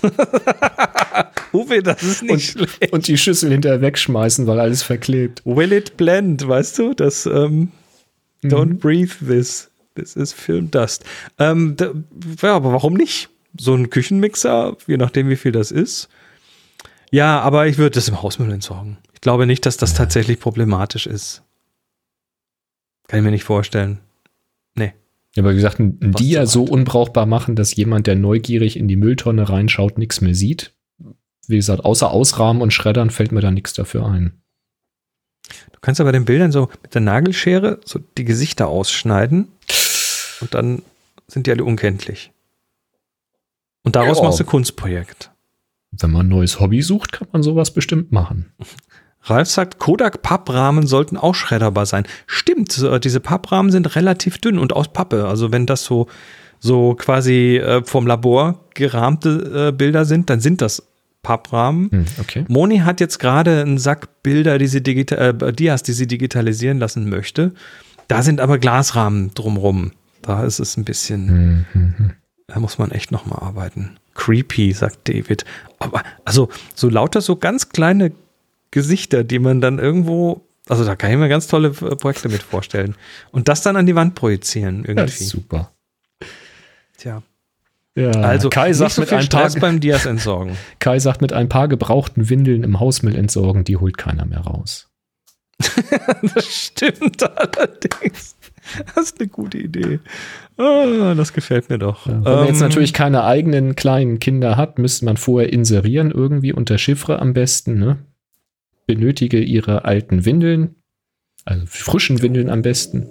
Uwe, das ist nicht und, schlecht. Und die Schüssel hinterher wegschmeißen, weil alles verklebt. Will it blend, weißt du? Das, ähm, Mhm. don't breathe this. This is film dust. Ähm, da, ja, aber warum nicht? So ein Küchenmixer, je nachdem, wie viel das ist. Ja, aber ich würde das im Hausmüll entsorgen. Ich glaube nicht, dass das Ja. tatsächlich problematisch ist. Kann ich mir nicht vorstellen. Nee. Ja, aber wie gesagt, ein ein Was Dia so so alt. unbrauchbar machen, dass jemand, der neugierig in die Mülltonne reinschaut, nichts mehr sieht. Wie gesagt, außer Ausrahmen und Schreddern fällt mir da nichts dafür ein. Du kannst aber den Bildern so mit der Nagelschere so die Gesichter ausschneiden und dann sind die alle unkenntlich. Und daraus Ja. machst du Kunstprojekt. Wenn man ein neues Hobby sucht, kann man sowas bestimmt machen. Ralf sagt, Kodak-Papprahmen sollten auch schredderbar sein. Stimmt, so, diese Papprahmen sind relativ dünn und aus Pappe. Also wenn das so, so quasi äh, vom Labor gerahmte äh, Bilder sind, dann sind das Papprahmen. Hm, okay. Moni hat jetzt gerade einen Sack Bilder, die sie digital, äh, Dias, die sie digitalisieren lassen möchte. Da sind aber Glasrahmen drumrum. Da ist es ein bisschen, Hm, hm, hm. da muss man echt noch mal arbeiten. Creepy, sagt David. Aber also so lauter so ganz kleine Gesichter, die man dann irgendwo, also da kann ich mir ganz tolle äh, Projekte mit vorstellen. Und das dann an die Wand projizieren Ja, irgendwie. super. Tja. Ja, Also Kai nicht sagt, so mit viel ein paar, Stress beim Dias entsorgen. Kai sagt, mit ein paar gebrauchten Windeln im Hausmüll entsorgen, die holt keiner mehr raus. Das stimmt allerdings. Das ist eine gute Idee. Ah, das gefällt mir doch. Ja, wenn man jetzt Ähm, natürlich keine eigenen kleinen Kinder hat, müsste man vorher inserieren, irgendwie unter Chiffre am besten, ne? Benötige ihre alten Windeln, also frischen Windeln am besten,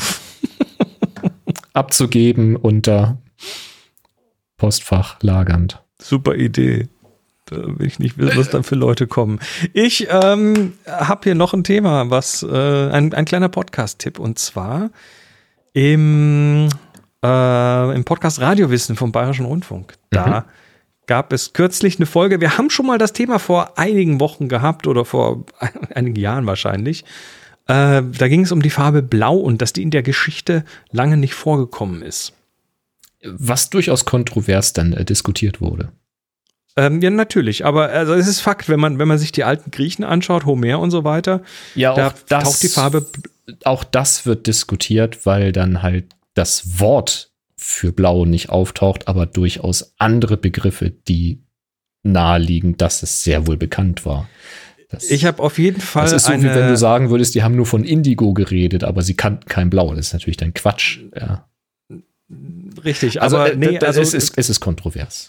abzugeben unter Postfach lagernd. Super Idee. Da will ich nicht wissen, was dann für Leute kommen. Ich ähm, habe hier noch ein Thema, was äh, ein, ein kleiner Podcast-Tipp, und zwar im, äh, im Podcast Radiowissen vom Bayerischen Rundfunk. Da Mhm. gab es kürzlich eine Folge. Wir haben schon mal das Thema vor einigen Wochen gehabt oder vor einigen Jahren wahrscheinlich. Äh, da ging es um die Farbe Blau und dass die in der Geschichte lange nicht vorgekommen ist. Was durchaus kontrovers dann äh, diskutiert wurde. Ähm, ja, natürlich, aber also es ist Fakt, wenn man, wenn man sich die alten Griechen anschaut, Homer und so weiter, Ja, da auch das, taucht die Farbe. auch das wird diskutiert, weil dann halt das Wort für Blau nicht auftaucht, aber durchaus andere Begriffe, die naheliegen, dass es sehr wohl bekannt war. Das, Ich habe auf jeden Fall das ist so, eine, wie wenn du sagen würdest, die haben nur von Indigo geredet, aber sie kannten kein Blau. Das ist natürlich dann Quatsch. Ja. richtig, Also, aber äh, nee, das also es, ist, es ist kontrovers.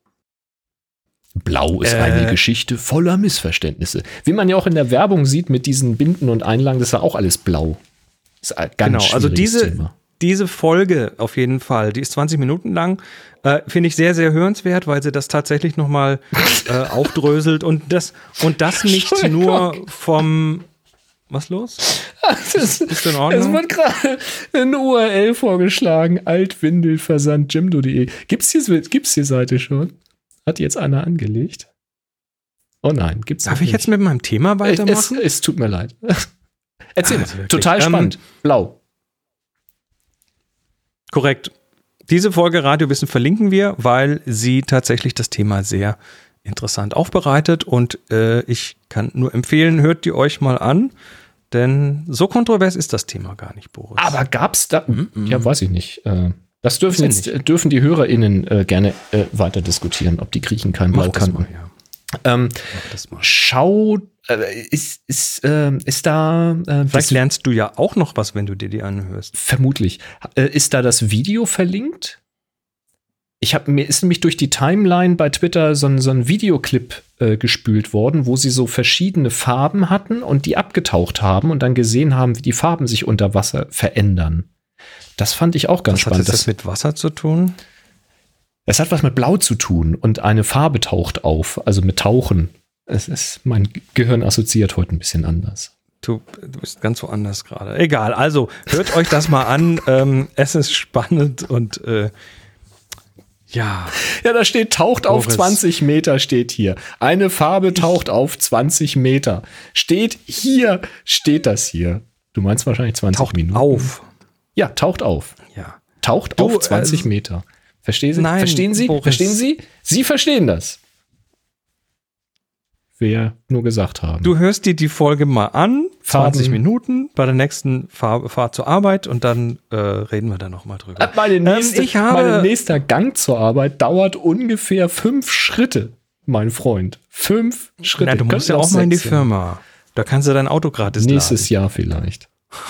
Blau ist Äh. eine Geschichte voller Missverständnisse. Wie man ja auch in der Werbung sieht mit diesen Binden und Einlagen, das ist ja auch alles blau. Das ist ein ganz genau, also schwieriges diese, Thema. diese Folge auf jeden Fall, die ist zwanzig Minuten lang, äh, finde ich sehr, sehr hörenswert, weil sie das tatsächlich nochmal äh, aufdröselt und das, und das nicht nur vom, was los? Das, Ist in Ordnung? Es wird gerade eine U R L vorgeschlagen, altwindelversand jimdo punkt de. Gibt's die, gibt's die Seite schon? Hat die jetzt einer angelegt? Oh nein, gibt's Darf noch ich nicht. jetzt mit meinem Thema es, weitermachen? es tut mir leid. Erzähl Also mal. wirklich. Total Ähm, spannend. Blau. Korrekt. Diese Folge Radiowissen verlinken wir, weil sie tatsächlich das Thema sehr interessant aufbereitet und äh, ich kann nur empfehlen, hört die euch mal an, denn so kontrovers ist das Thema gar nicht, Boris. Aber gab's da, ja, weiß ich nicht. Äh, Das dürfen, Weiß ich jetzt, dürfen die HörerInnen äh, gerne äh, weiter diskutieren, ob die Griechen kein Blau Mach das kannten. mal, ja. Ähm, Mach das mal. schau, äh, ist, ist, äh, ist da äh, Vielleicht das, lernst du ja auch noch was, wenn du dir die anhörst. vermutlich, äh, ist da das Video verlinkt? Ich habe mir ist nämlich durch die Timeline bei Twitter so ein, so ein Videoclip äh, gespült worden, wo sie so verschiedene Farben hatten und die abgetaucht haben und dann gesehen haben, wie die Farben sich unter Wasser verändern. Das fand ich auch ganz Was hat spannend. das jetzt mit Wasser zu tun? Es hat was mit Blau zu tun und eine Farbe taucht auf, also mit Tauchen. Es ist, mein Gehirn assoziiert heute ein bisschen anders. Du, du bist ganz woanders gerade. Egal, also hört euch das mal an. Ähm, es ist spannend und äh, ja. Ja, da steht, taucht Boris. auf zwanzig Meter, steht hier. Eine Farbe taucht auf zwanzig Meter. Steht hier, steht das hier. Du meinst wahrscheinlich zwanzig Taucht Minuten. auf. Ja, taucht auf. Ja. Taucht Du, auf zwanzig äh, Meter. Verstehen Sie? nein, Verstehen Sie? Boris. Verstehen Sie? Sie verstehen das. Wir nur gesagt haben. Du hörst dir die Folge mal an, Farben. zwanzig Minuten, bei der nächsten Fahr Fahrt zur Arbeit und dann äh, reden wir da nochmal drüber. Meine nächste, ähm, ich habe, mein nächster Gang zur Arbeit dauert ungefähr fünf Schritte, mein Freund. Fünf Schritte. Na, du musst ja auch mal in die Firma. Da kannst du dein Auto gratis Nächstes laden. Jahr vielleicht.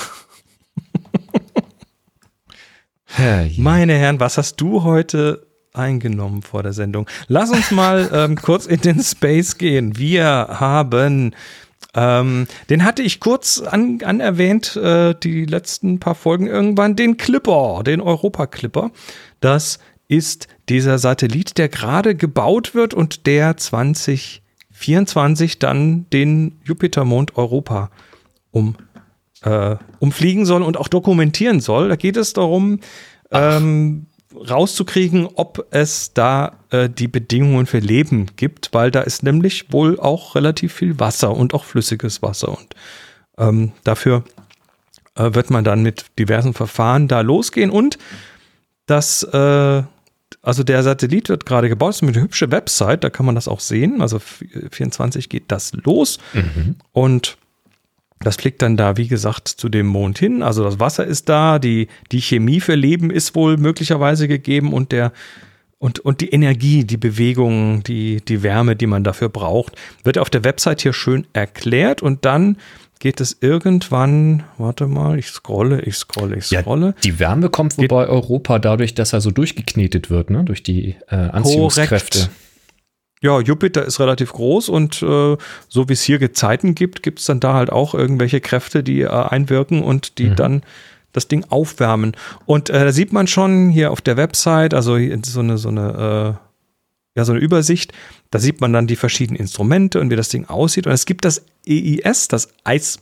Herrje. Meine Herren, was hast du heute eingenommen vor der Sendung? Lass uns mal ähm, kurz in den Space gehen. Wir haben, ähm, den hatte ich kurz an, anerwähnt, äh, die letzten paar Folgen irgendwann, den Clipper, den Europa-Clipper. Das ist dieser Satellit, der gerade gebaut wird und der zwanzig vierundzwanzig dann den Jupitermond Europa um, äh, umfliegen soll und auch dokumentieren soll. Da geht es darum, ähm, rauszukriegen, ob es da äh, die Bedingungen für Leben gibt, weil da ist nämlich wohl auch relativ viel Wasser und auch flüssiges Wasser und ähm, dafür äh, wird man dann mit diversen Verfahren da losgehen und das, äh, also der Satellit wird gerade gebaut, das ist eine hübsche Website, da kann man das auch sehen, also vierundzwanzig geht das los Mhm. und das fliegt dann da, wie gesagt, zu dem Mond hin. Also das Wasser ist da, die, die Chemie für Leben ist wohl möglicherweise gegeben und der und, und die Energie, die Bewegung, die, die Wärme, die man dafür braucht, wird auf der Website hier schön erklärt und dann geht es irgendwann, warte mal, ich scrolle, ich scrolle, ich scrolle. Ja, die Wärme kommt wohl bei Europa dadurch, dass er so durchgeknetet wird, ne? Durch die äh, Anziehungskräfte. Korrekt. Ja, Jupiter ist relativ groß und äh, so wie es hier Gezeiten gibt, gibt es dann da halt auch irgendwelche Kräfte, die äh, einwirken und die mhm. dann das Ding aufwärmen. Und äh, da sieht man schon hier auf der Website, also so eine, so eine, äh, ja, so eine Übersicht, da sieht man dann die verschiedenen Instrumente und wie das Ding aussieht. Und es gibt das E I S, das E I S.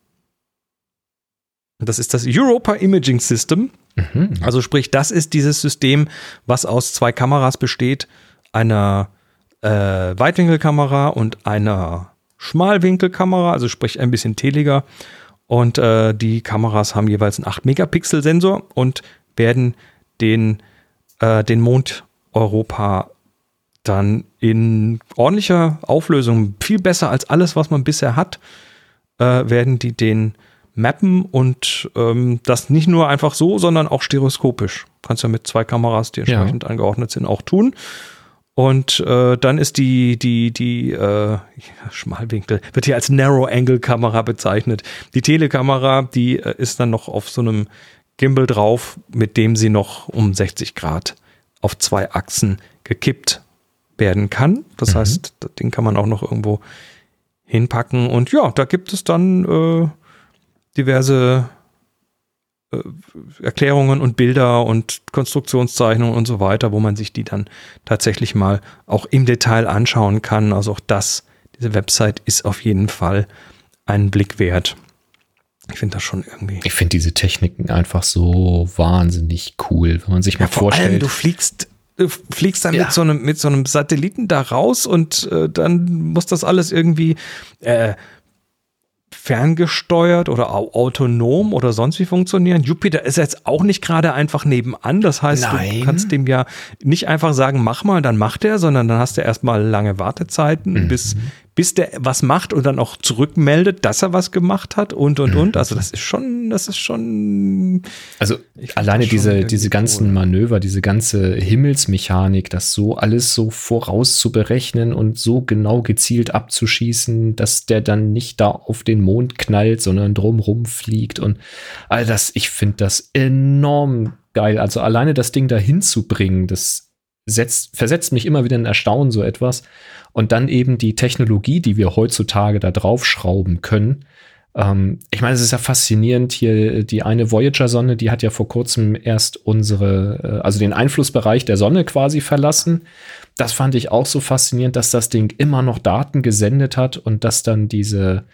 Das ist das Europa Imaging System. Mhm. Also sprich, das ist dieses System, was aus zwei Kameras besteht, einer Äh, Weitwinkelkamera und einer Schmalwinkelkamera, also sprich ein bisschen teliger. Und äh, die Kameras haben jeweils einen acht Megapixel Sensor und werden den, äh, den Mond Europa dann in ordentlicher Auflösung, viel besser als alles, was man bisher hat, äh, werden die den mappen und ähm, das nicht nur einfach so, sondern auch stereoskopisch. Kannst ja mit zwei Kameras, die entsprechend ja. angeordnet sind, auch tun. Und äh, dann ist die, die, die äh, Schmalwinkel, wird hier als Narrow-Angle-Kamera bezeichnet. Die Telekamera, die äh, ist dann noch auf so einem Gimbal drauf, mit dem sie noch um sechzig Grad auf zwei Achsen gekippt werden kann. Das mhm. heißt, den kann man auch noch irgendwo hinpacken. Und ja, da gibt es dann äh, diverse Erklärungen und Bilder und Konstruktionszeichnungen und so weiter, wo man sich die dann tatsächlich mal auch im Detail anschauen kann. Also auch das, diese Website ist auf jeden Fall einen Blick wert. Ich finde das schon irgendwie. Ich finde diese Techniken einfach so wahnsinnig cool, wenn man sich ja, mal vor vorstellt. Allem, du fliegst, du fliegst dann ja. mit so einem, mit so einem Satelliten da raus und äh, dann muss das alles irgendwie äh, ferngesteuert oder autonom oder sonst wie funktionieren. Jupiter ist jetzt auch nicht gerade einfach nebenan. Das heißt, Nein. du kannst dem ja nicht einfach sagen, mach mal, dann macht er, sondern dann hast du erstmal lange Wartezeiten, mhm. bis, bis der was macht und dann auch zurückmeldet, dass er was gemacht hat und, und, mhm. und. Also das ist schon, das ist schon. Also alleine diese, diese ganzen cool. Manöver, diese ganze Himmelsmechanik, das so alles so vorauszuberechnen und so genau gezielt abzuschießen, dass der dann nicht da auf den Mond knallt, sondern drumrum fliegt und all das, ich finde das enorm geil. Also alleine das Ding da hinzubringen, das setzt, versetzt mich immer wieder in Erstaunen, so etwas. Und dann eben die Technologie, die wir heutzutage da draufschrauben können. Ähm, ich meine, es ist ja faszinierend hier, die eine Voyager-Sonne, die hat ja vor kurzem erst unsere, also den Einflussbereich der Sonne quasi verlassen. Das fand ich auch so faszinierend, dass das Ding immer noch Daten gesendet hat und dass dann diese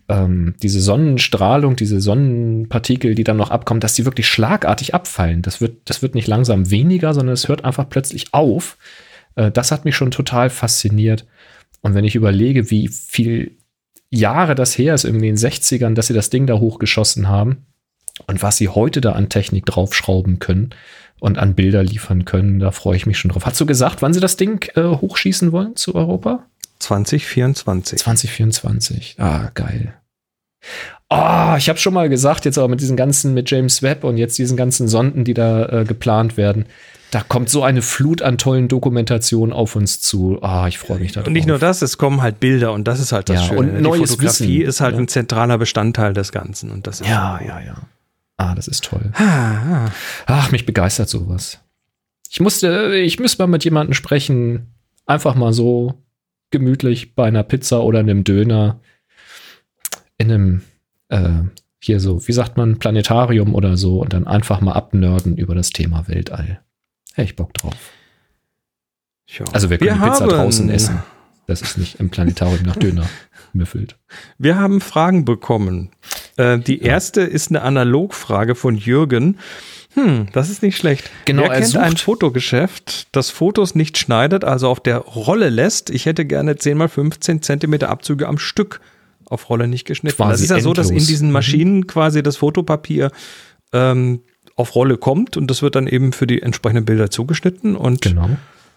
ähm, diese Sonnenstrahlung, diese Sonnenpartikel, die dann noch abkommen, dass die wirklich schlagartig abfallen. Das wird, das wird nicht langsam weniger, sondern es hört einfach plötzlich auf. Äh, das hat mich schon total fasziniert. Und wenn ich überlege, wie viel Jahre das her ist, irgendwie in den sechzigern, dass sie das Ding da hochgeschossen haben und was sie heute da an Technik draufschrauben können und an Bilder liefern können, da freue ich mich schon drauf. Hast du gesagt, wann sie das Ding äh, hochschießen wollen zu Europa? zwanzig vierundzwanzig. zwanzig vierundzwanzig. Ah, geil. Oh, ich habe schon mal gesagt, jetzt aber mit diesen ganzen, mit James Webb und jetzt diesen ganzen Sonden, die da äh, geplant werden, da kommt so eine Flut an tollen Dokumentationen auf uns zu. Ah, ich freue mich darauf. Und nicht nur das, es kommen halt Bilder und das ist halt das Ja, Schöne. und Die neues Fotografie Wissen, ist halt ja. ein zentraler Bestandteil des Ganzen. Und das ist Ja, schon- ja, ja. Ah, das ist toll. Ah, Ach, mich begeistert sowas. Ich musste, ich müsste mal mit jemandem sprechen, einfach mal so gemütlich bei einer Pizza oder einem Döner in einem, äh, hier so, wie sagt man, Planetarium oder so und dann einfach mal abnörden über das Thema Weltall. Hätte ich Bock drauf. ja. Also wir können Wir die Pizza haben- draußen essen. Das ist nicht im Planetarium nach Döner müffelt. Wir haben Fragen bekommen. Äh, die erste ist eine Analogfrage von Jürgen. Hm, das ist nicht schlecht. Genau, Wer er kennt sucht- ein Fotogeschäft, das Fotos nicht schneidet, also auf der Rolle lässt? Ich hätte gerne zehn mal fünfzehn Zentimeter Abzüge am Stück auf Rolle nicht geschnitten. Quasi das ist ja so, dass in endlos. diesen Maschinen quasi das Fotopapier ähm, auf Rolle kommt und das wird dann eben für die entsprechenden Bilder zugeschnitten. Und Genau.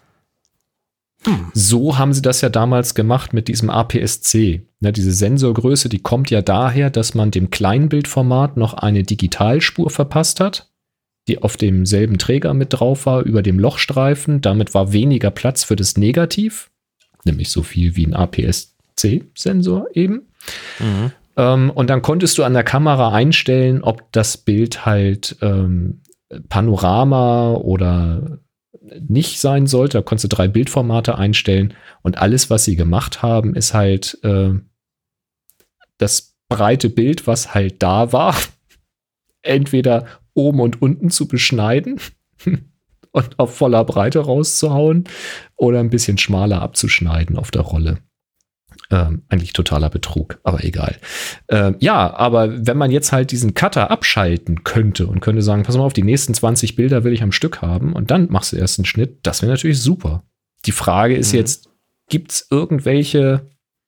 So haben sie das ja damals gemacht mit diesem A P S C. Ne, diese Sensorgröße, die kommt ja daher, dass man dem Kleinbildformat noch eine Digitalspur verpasst hat, die auf demselben Träger mit drauf war, über dem Lochstreifen. Damit war weniger Platz für das Negativ, nämlich so viel wie ein A P S C-Sensor eben. Mhm. Ähm, und dann konntest du an der Kamera einstellen, ob das Bild halt ähm, Panorama oder nicht sein sollte. Da konntest du drei Bildformate einstellen und alles, was sie gemacht haben, ist halt äh, das breite Bild, was halt da war, entweder oben und unten zu beschneiden und auf voller Breite rauszuhauen oder ein bisschen schmaler abzuschneiden auf der Rolle. Ähm, eigentlich totaler Betrug, aber egal. Ähm, ja, aber wenn man jetzt halt diesen Cutter abschalten könnte und könnte sagen, pass mal auf, die nächsten zwanzig Bilder will ich am Stück haben und dann machst du erst einen Schnitt, das wäre natürlich super. Die Frage ist Mhm. jetzt, gibt es irgendwelche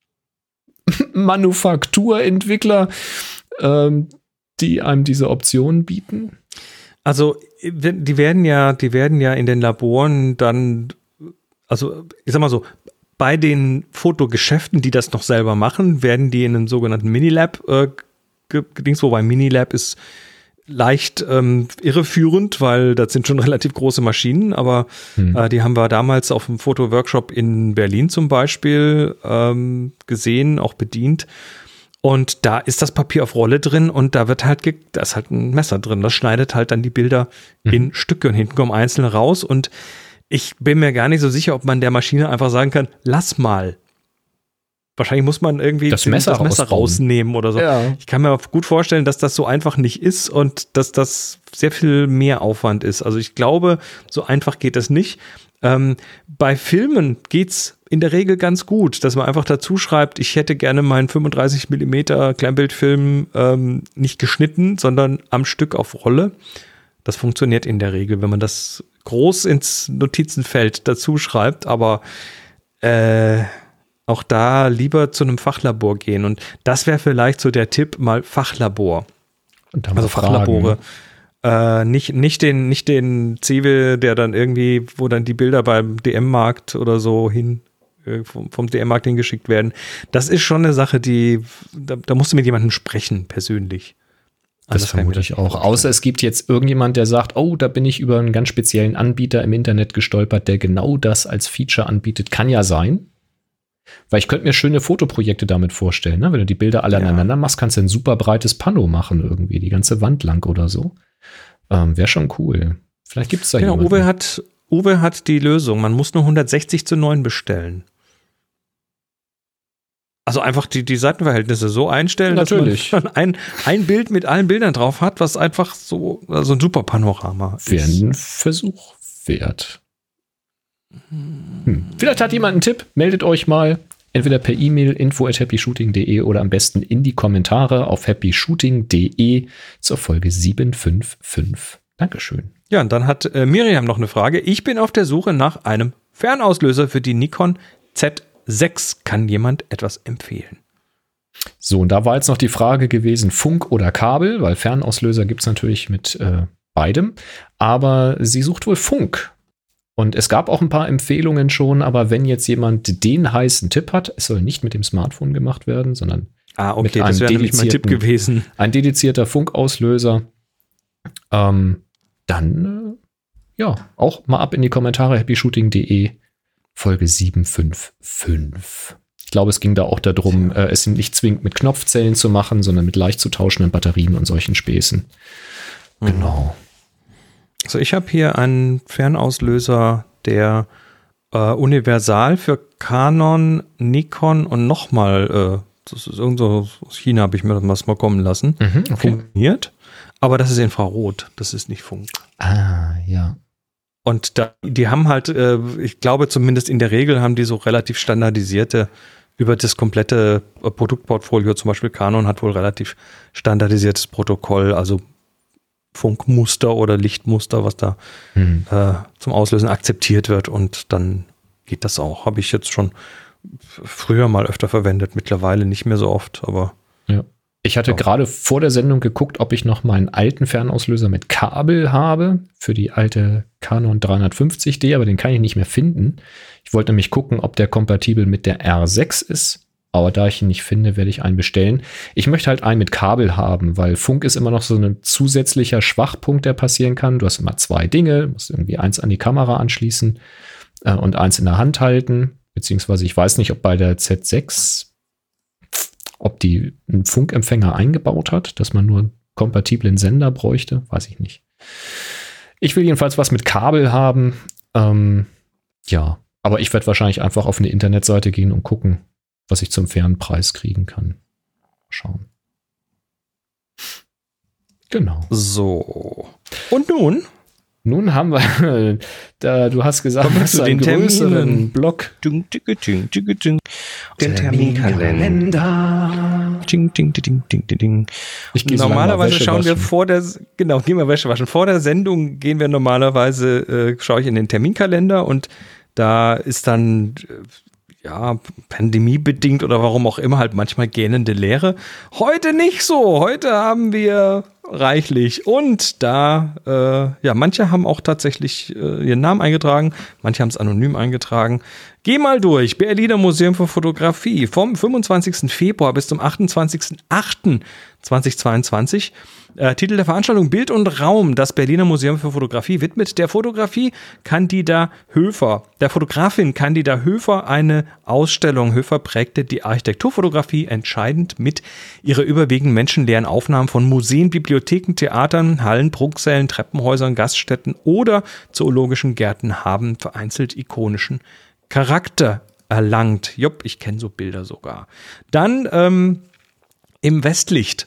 Manufakturentwickler, ähm, die einem diese Option bieten? Also die werden ja, die werden ja in den Laboren dann, also ich sag mal so, bei den Fotogeschäften, die das noch selber machen, werden die in einem sogenannten Minilab äh, gedings, wobei Minilab ist leicht ähm, irreführend, weil das sind schon relativ große Maschinen, aber Hm. äh, die haben wir damals auf dem Fotoworkshop in Berlin zum Beispiel ähm, gesehen, auch bedient. Und da ist das Papier auf Rolle drin und da wird halt, ge- da ist halt ein Messer drin. Das schneidet halt dann die Bilder Mhm. in Stücke und hinten kommen einzelne raus. Und ich bin mir gar nicht so sicher, ob man der Maschine einfach sagen kann, lass mal. Wahrscheinlich muss man irgendwie Das den- Messer das Messer rausbauen. rausnehmen oder so. Ja. Ich kann mir gut vorstellen, dass das so einfach nicht ist und dass das sehr viel mehr Aufwand ist. Also ich glaube, so einfach geht das nicht. Ähm, bei Filmen geht's in der Regel ganz gut, dass man einfach dazu schreibt, ich hätte gerne meinen fünfunddreißig Millimeter Kleinbildfilm ähm, nicht geschnitten, sondern am Stück auf Rolle. Das funktioniert in der Regel, wenn man das groß ins Notizenfeld dazu schreibt, aber äh, auch da lieber zu einem Fachlabor gehen. Und das wäre vielleicht so der Tipp, mal Fachlabor. Und dann Also mal fragen. Fachlabore. Äh, nicht, nicht den, nicht den Zivel, der dann irgendwie, wo dann die Bilder beim D M-Markt oder so hin, äh, vom, vom D M-Markt hingeschickt werden. Das ist schon eine Sache, die, da, da musst du mit jemandem sprechen, persönlich. Das Anders kann mir vermute ich nicht auch. vorstellen. Außer es gibt jetzt irgendjemand, der sagt, oh, da bin ich über einen ganz speziellen Anbieter im Internet gestolpert, der genau das als Feature anbietet. Kann ja sein. Weil ich könnte mir schöne Fotoprojekte damit vorstellen. Ne? Wenn du die Bilder alle Ja. aneinander machst, kannst du ein super breites Pano machen irgendwie, die ganze Wand lang oder so. Ähm, Wäre schon cool. Vielleicht gibt es da Genau, jemanden. Uwe hat, Uwe hat die Lösung. Man muss nur hundertsechzig zu neun bestellen. Also einfach die, die Seitenverhältnisse so einstellen, Natürlich. dass man ein, ein Bild mit allen Bildern drauf hat, was einfach so, also ein super Panorama Wäre ist. ein Versuch wert. Hm. Vielleicht hat jemand einen Tipp. Meldet euch mal. Entweder per E-Mail info at happy shooting punkt de oder am besten in die Kommentare auf happy shooting punkt de zur Folge sieben fünf fünf. Dankeschön. Ja, und dann hat äh, Miriam noch eine Frage. Ich bin auf der Suche nach einem Fernauslöser für die Nikon Z sechs. Kann jemand etwas empfehlen? So, und da war jetzt noch die Frage gewesen, Funk oder Kabel, weil Fernauslöser gibt es natürlich mit äh, beidem. Aber sie sucht wohl Funk. Und es gab auch ein paar Empfehlungen schon, aber wenn jetzt jemand den heißen Tipp hat, es soll nicht mit dem Smartphone gemacht werden, sondern ah, okay, mit das einem wäre nämlich mein Tipp gewesen. Ein dedizierter Funkauslöser. Ähm, dann, äh, ja, auch mal ab in die Kommentare happy shooting punkt de Folge sieben fünf fünf. Ich glaube, es ging da auch darum, äh, es nicht zwingend mit Knopfzellen zu machen, sondern mit leicht zu tauschenden Batterien und solchen Späßen. Mhm. Genau. Also ich habe hier einen Fernauslöser, der äh, universal für Canon, Nikon und nochmal, äh, das ist irgendwo aus China, habe ich mir das mal kommen lassen, mhm, okay. funktioniert. Aber das ist Infrarot, das ist nicht Funk. Ah, ja. Und da, die haben halt, äh, ich glaube zumindest in der Regel haben die so relativ standardisierte, über das komplette äh, Produktportfolio, zum Beispiel Canon hat wohl relativ standardisiertes Protokoll, also Funkmuster oder Lichtmuster, was da mhm. äh, zum Auslösen akzeptiert wird, und dann geht das auch. Habe ich jetzt schon früher mal öfter verwendet, mittlerweile nicht mehr so oft, aber ja. Ich hatte gerade vor der Sendung geguckt, ob ich noch meinen alten Fernauslöser mit Kabel habe für die alte Canon dreihundertfünfzig D, aber den kann ich nicht mehr finden. Ich wollte nämlich gucken, ob der kompatibel mit der R sechs ist, aber da ich ihn nicht finde, werde ich einen bestellen. Ich möchte halt einen mit Kabel haben, weil Funk ist immer noch so ein zusätzlicher Schwachpunkt, der passieren kann. Du hast immer zwei Dinge, musst irgendwie eins an die Kamera anschließen äh, und eins in der Hand halten, beziehungsweise ich weiß nicht, ob bei der Z sechs ob die einen Funkempfänger eingebaut hat, dass man nur einen kompatiblen Sender bräuchte, weiß ich nicht. Ich will jedenfalls was mit Kabel haben. Ähm, ja, aber ich werde wahrscheinlich einfach auf eine Internetseite gehen und gucken, was ich zum fairen Preis kriegen kann. Schauen. Genau. So. Und nun? Nun haben wir, da, du hast gesagt, du hast einen größeren Block. Den Terminkalender. Ding, ding, ding, ding, ding, ding. Ich gehe normalerweise so schauen wir waschen. vor der, genau, gehen wir Wäsche waschen. Vor der Sendung gehen wir normalerweise, äh, schaue ich in den Terminkalender, und da ist dann, äh, ja, pandemiebedingt oder warum auch immer, halt manchmal gähnende Leere. Heute nicht so. Heute haben wir reichlich. Und da, äh, ja, manche haben auch tatsächlich äh, ihren Namen eingetragen, manche haben es anonym eingetragen. Geh mal durch. Berliner Museum für Fotografie vom fünfundzwanzigsten Februar bis zum achtundzwanzigsten achten zweitausendzweiundzwanzig. Äh, Titel der Veranstaltung: Bild und Raum. Das Berliner Museum für Fotografie widmet der Fotografie Candida Höfer, der Fotografin Candida Höfer, eine Ausstellung. Höfer prägte die Architekturfotografie entscheidend mit. Ihre überwiegend menschenleeren Aufnahmen von Museen, Bibliotheken, Theatern, Hallen, Prunksälen, Treppenhäusern, Gaststätten oder zoologischen Gärten haben vereinzelt ikonischen Charakter erlangt. Jupp, ich kenne so Bilder sogar. Dann ähm, im Westlicht.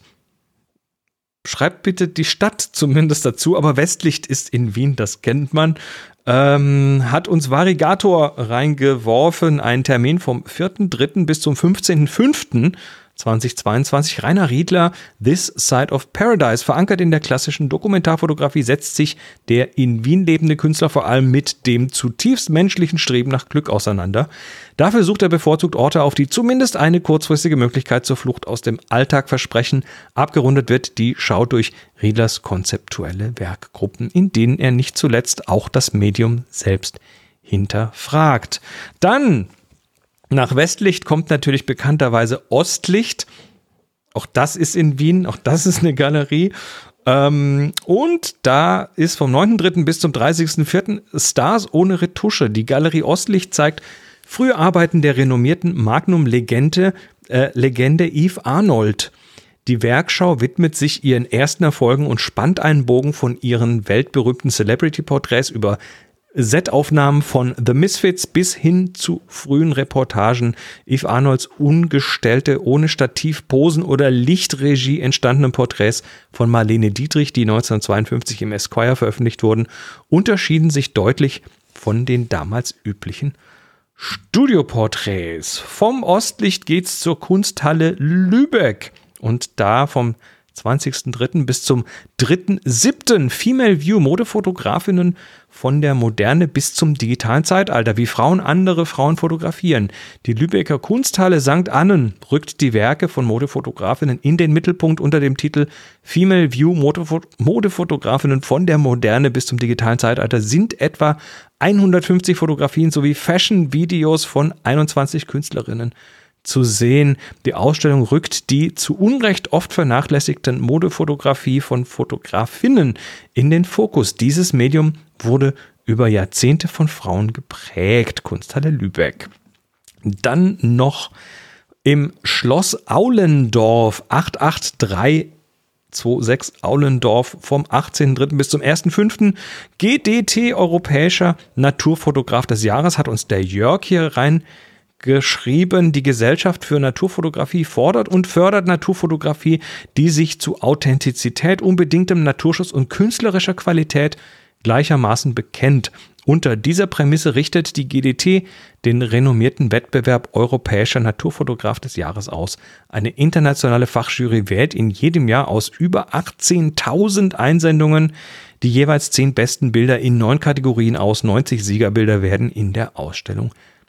Schreibt bitte die Stadt zumindest dazu, aber Westlicht ist in Wien, das kennt man. Ähm, hat uns Varigator reingeworfen, einen Termin vom vierten dritten bis zum fünfzehnten fünften zweitausendzweiundzwanzig. Rainer Riedler, This Side of Paradise. Verankert in der klassischen Dokumentarfotografie setzt sich der in Wien lebende Künstler vor allem mit dem zutiefst menschlichen Streben nach Glück auseinander. Dafür sucht er bevorzugt Orte auf, die zumindest eine kurzfristige Möglichkeit zur Flucht aus dem Alltag versprechen. Abgerundet wird die Schau durch Riedlers konzeptuelle Werkgruppen, in denen er nicht zuletzt auch das Medium selbst hinterfragt. Dann nach Westlicht kommt natürlich bekannterweise Ostlicht. Auch das ist in Wien, auch das ist eine Galerie. Ähm, und da ist vom neunten dritten bis zum dreißigsten vierten Stars ohne Retusche. Die Galerie Ostlicht zeigt frühe Arbeiten der renommierten Magnum-Legende äh, Legende Yves Arnold. Die Werkschau widmet sich ihren ersten Erfolgen und spannt einen Bogen von ihren weltberühmten Celebrity-Porträts über Setaufnahmen von The Misfits bis hin zu frühen Reportagen. Yves Arnolds ungestellte, ohne Stativ, Posen oder Lichtregie entstandenen Porträts von Marlene Dietrich, die neunzehnhundertzweiundfünfzig im Esquire veröffentlicht wurden, unterschieden sich deutlich von den damals üblichen Studioporträts. Vom Ostlicht geht's zur Kunsthalle Lübeck. Und da vom zwanzigsten dritten bis zum dritten siebten Female View Modefotografinnen von der Moderne bis zum digitalen Zeitalter, wie Frauen andere Frauen fotografieren. Die Lübecker Kunsthalle Sankt Annen rückt die Werke von Modefotografinnen in den Mittelpunkt unter dem Titel Female View Modefotografinnen von der Moderne bis zum digitalen Zeitalter sind etwa hundertfünfzig Fotografien sowie Fashion-Videos von einundzwanzig Künstlerinnen zu sehen. Die Ausstellung rückt die zu Unrecht oft vernachlässigten Modefotografie von Fotografinnen in den Fokus. Dieses Medium wurde über Jahrzehnte von Frauen geprägt. Kunsthalle Lübeck. Dann noch im Schloss Aulendorf acht acht drei zwei sechs Aulendorf vom achtzehnten dritten bis zum ersten fünften G D T Europäischer Naturfotograf des Jahres hat uns der Jörg hier rein geschrieben, die Gesellschaft für Naturfotografie fordert und fördert Naturfotografie, die sich zu Authentizität, unbedingtem Naturschutz und künstlerischer Qualität gleichermaßen bekennt. Unter dieser Prämisse richtet die G D T den renommierten Wettbewerb Europäischer Naturfotograf des Jahres aus. Eine internationale Fachjury wählt in jedem Jahr aus über achtzehntausend Einsendungen die jeweils zehn besten Bilder in neun Kategorien aus. neunzig Siegerbilder werden in der Ausstellung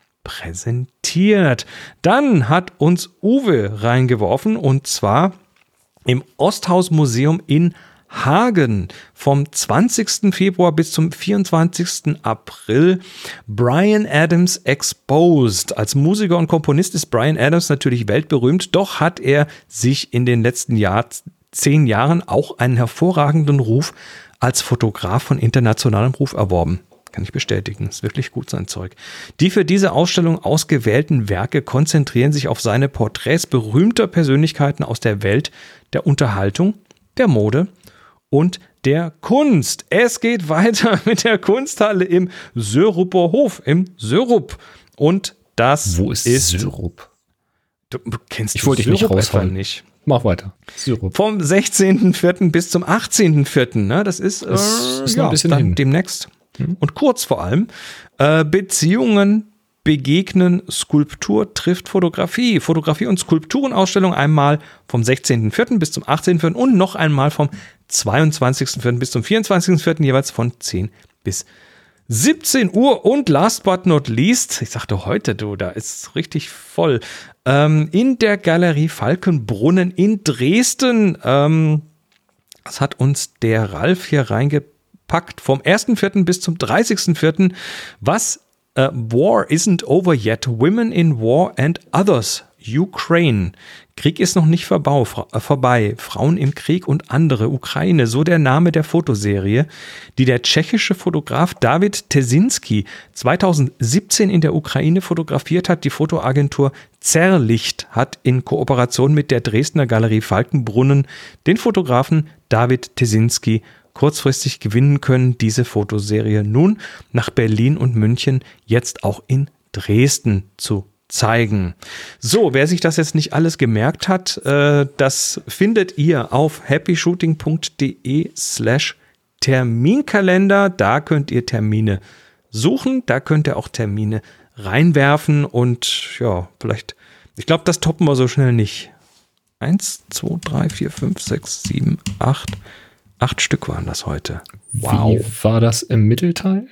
präsentiert. Dann hat uns Uwe reingeworfen und zwar im Osthaus-Museum in Hagen vom zwanzigsten Februar bis zum vierundzwanzigsten April Bryan Adams Exposed. Als Musiker und Komponist ist Bryan Adams natürlich weltberühmt, doch hat er sich in den letzten Jahr, zehn Jahren auch einen hervorragenden Ruf als Fotograf von internationalem Ruf erworben. Kann ich bestätigen, ist wirklich gut sein Zeug. Die für diese Ausstellung ausgewählten Werke konzentrieren sich auf seine Porträts berühmter Persönlichkeiten aus der Welt der Unterhaltung, der Mode und der Kunst. Es geht weiter mit der Kunsthalle im Sörupper Hof, im Sörup. Und das Wo ist, ist Sörup? Du kennst ich wollte dich nicht raushauen. Nicht. Mach weiter. Syrup. Vom sechzehnten vierten bis zum achtzehnten vierten Ne? Das ist, das äh, ist ja, noch ein bisschen dann hin. Demnächst. Und kurz vor allem, äh, Beziehungen begegnen, Skulptur trifft Fotografie. Fotografie- und Skulpturenausstellung einmal vom sechzehnten vierten bis zum achtzehnten vierten und noch einmal vom zweiundzwanzigsten vierten bis zum vierundzwanzigsten vierten jeweils von zehn bis siebzehn Uhr. Und last but not least, ich sagte heute, du, da ist richtig voll, ähm, in der Galerie Falkenbrunnen in Dresden, ähm, das hat uns der Ralf hier reingepackt, packt vom ersten vierten bis zum dreißigsten vierten Was uh, War Isn't Over Yet. Women in War and Others. Ukraine. Krieg ist noch nicht vorbei. vorbei. Frauen im Krieg und andere. Ukraine. So der Name der Fotoserie, die der tschechische Fotograf David Tesinski zweitausendsiebzehn in der Ukraine fotografiert hat. Die Fotoagentur Zerlicht hat in Kooperation mit der Dresdner Galerie Falkenbrunnen den Fotografen David Tesinski kurzfristig gewinnen können, diese Fotoserie nun nach Berlin und München, jetzt auch in Dresden zu zeigen. So, wer sich das jetzt nicht alles gemerkt hat, äh, das findet ihr auf happyshooting.de slash Terminkalender. Da könnt ihr Termine suchen, da könnt ihr auch Termine reinwerfen und ja, vielleicht, ich glaube, das toppen wir so schnell nicht. Eins, zwei, drei, vier, fünf, sechs, sieben, acht Acht Stück waren das heute. Wow. Wie war das im Mittelteil?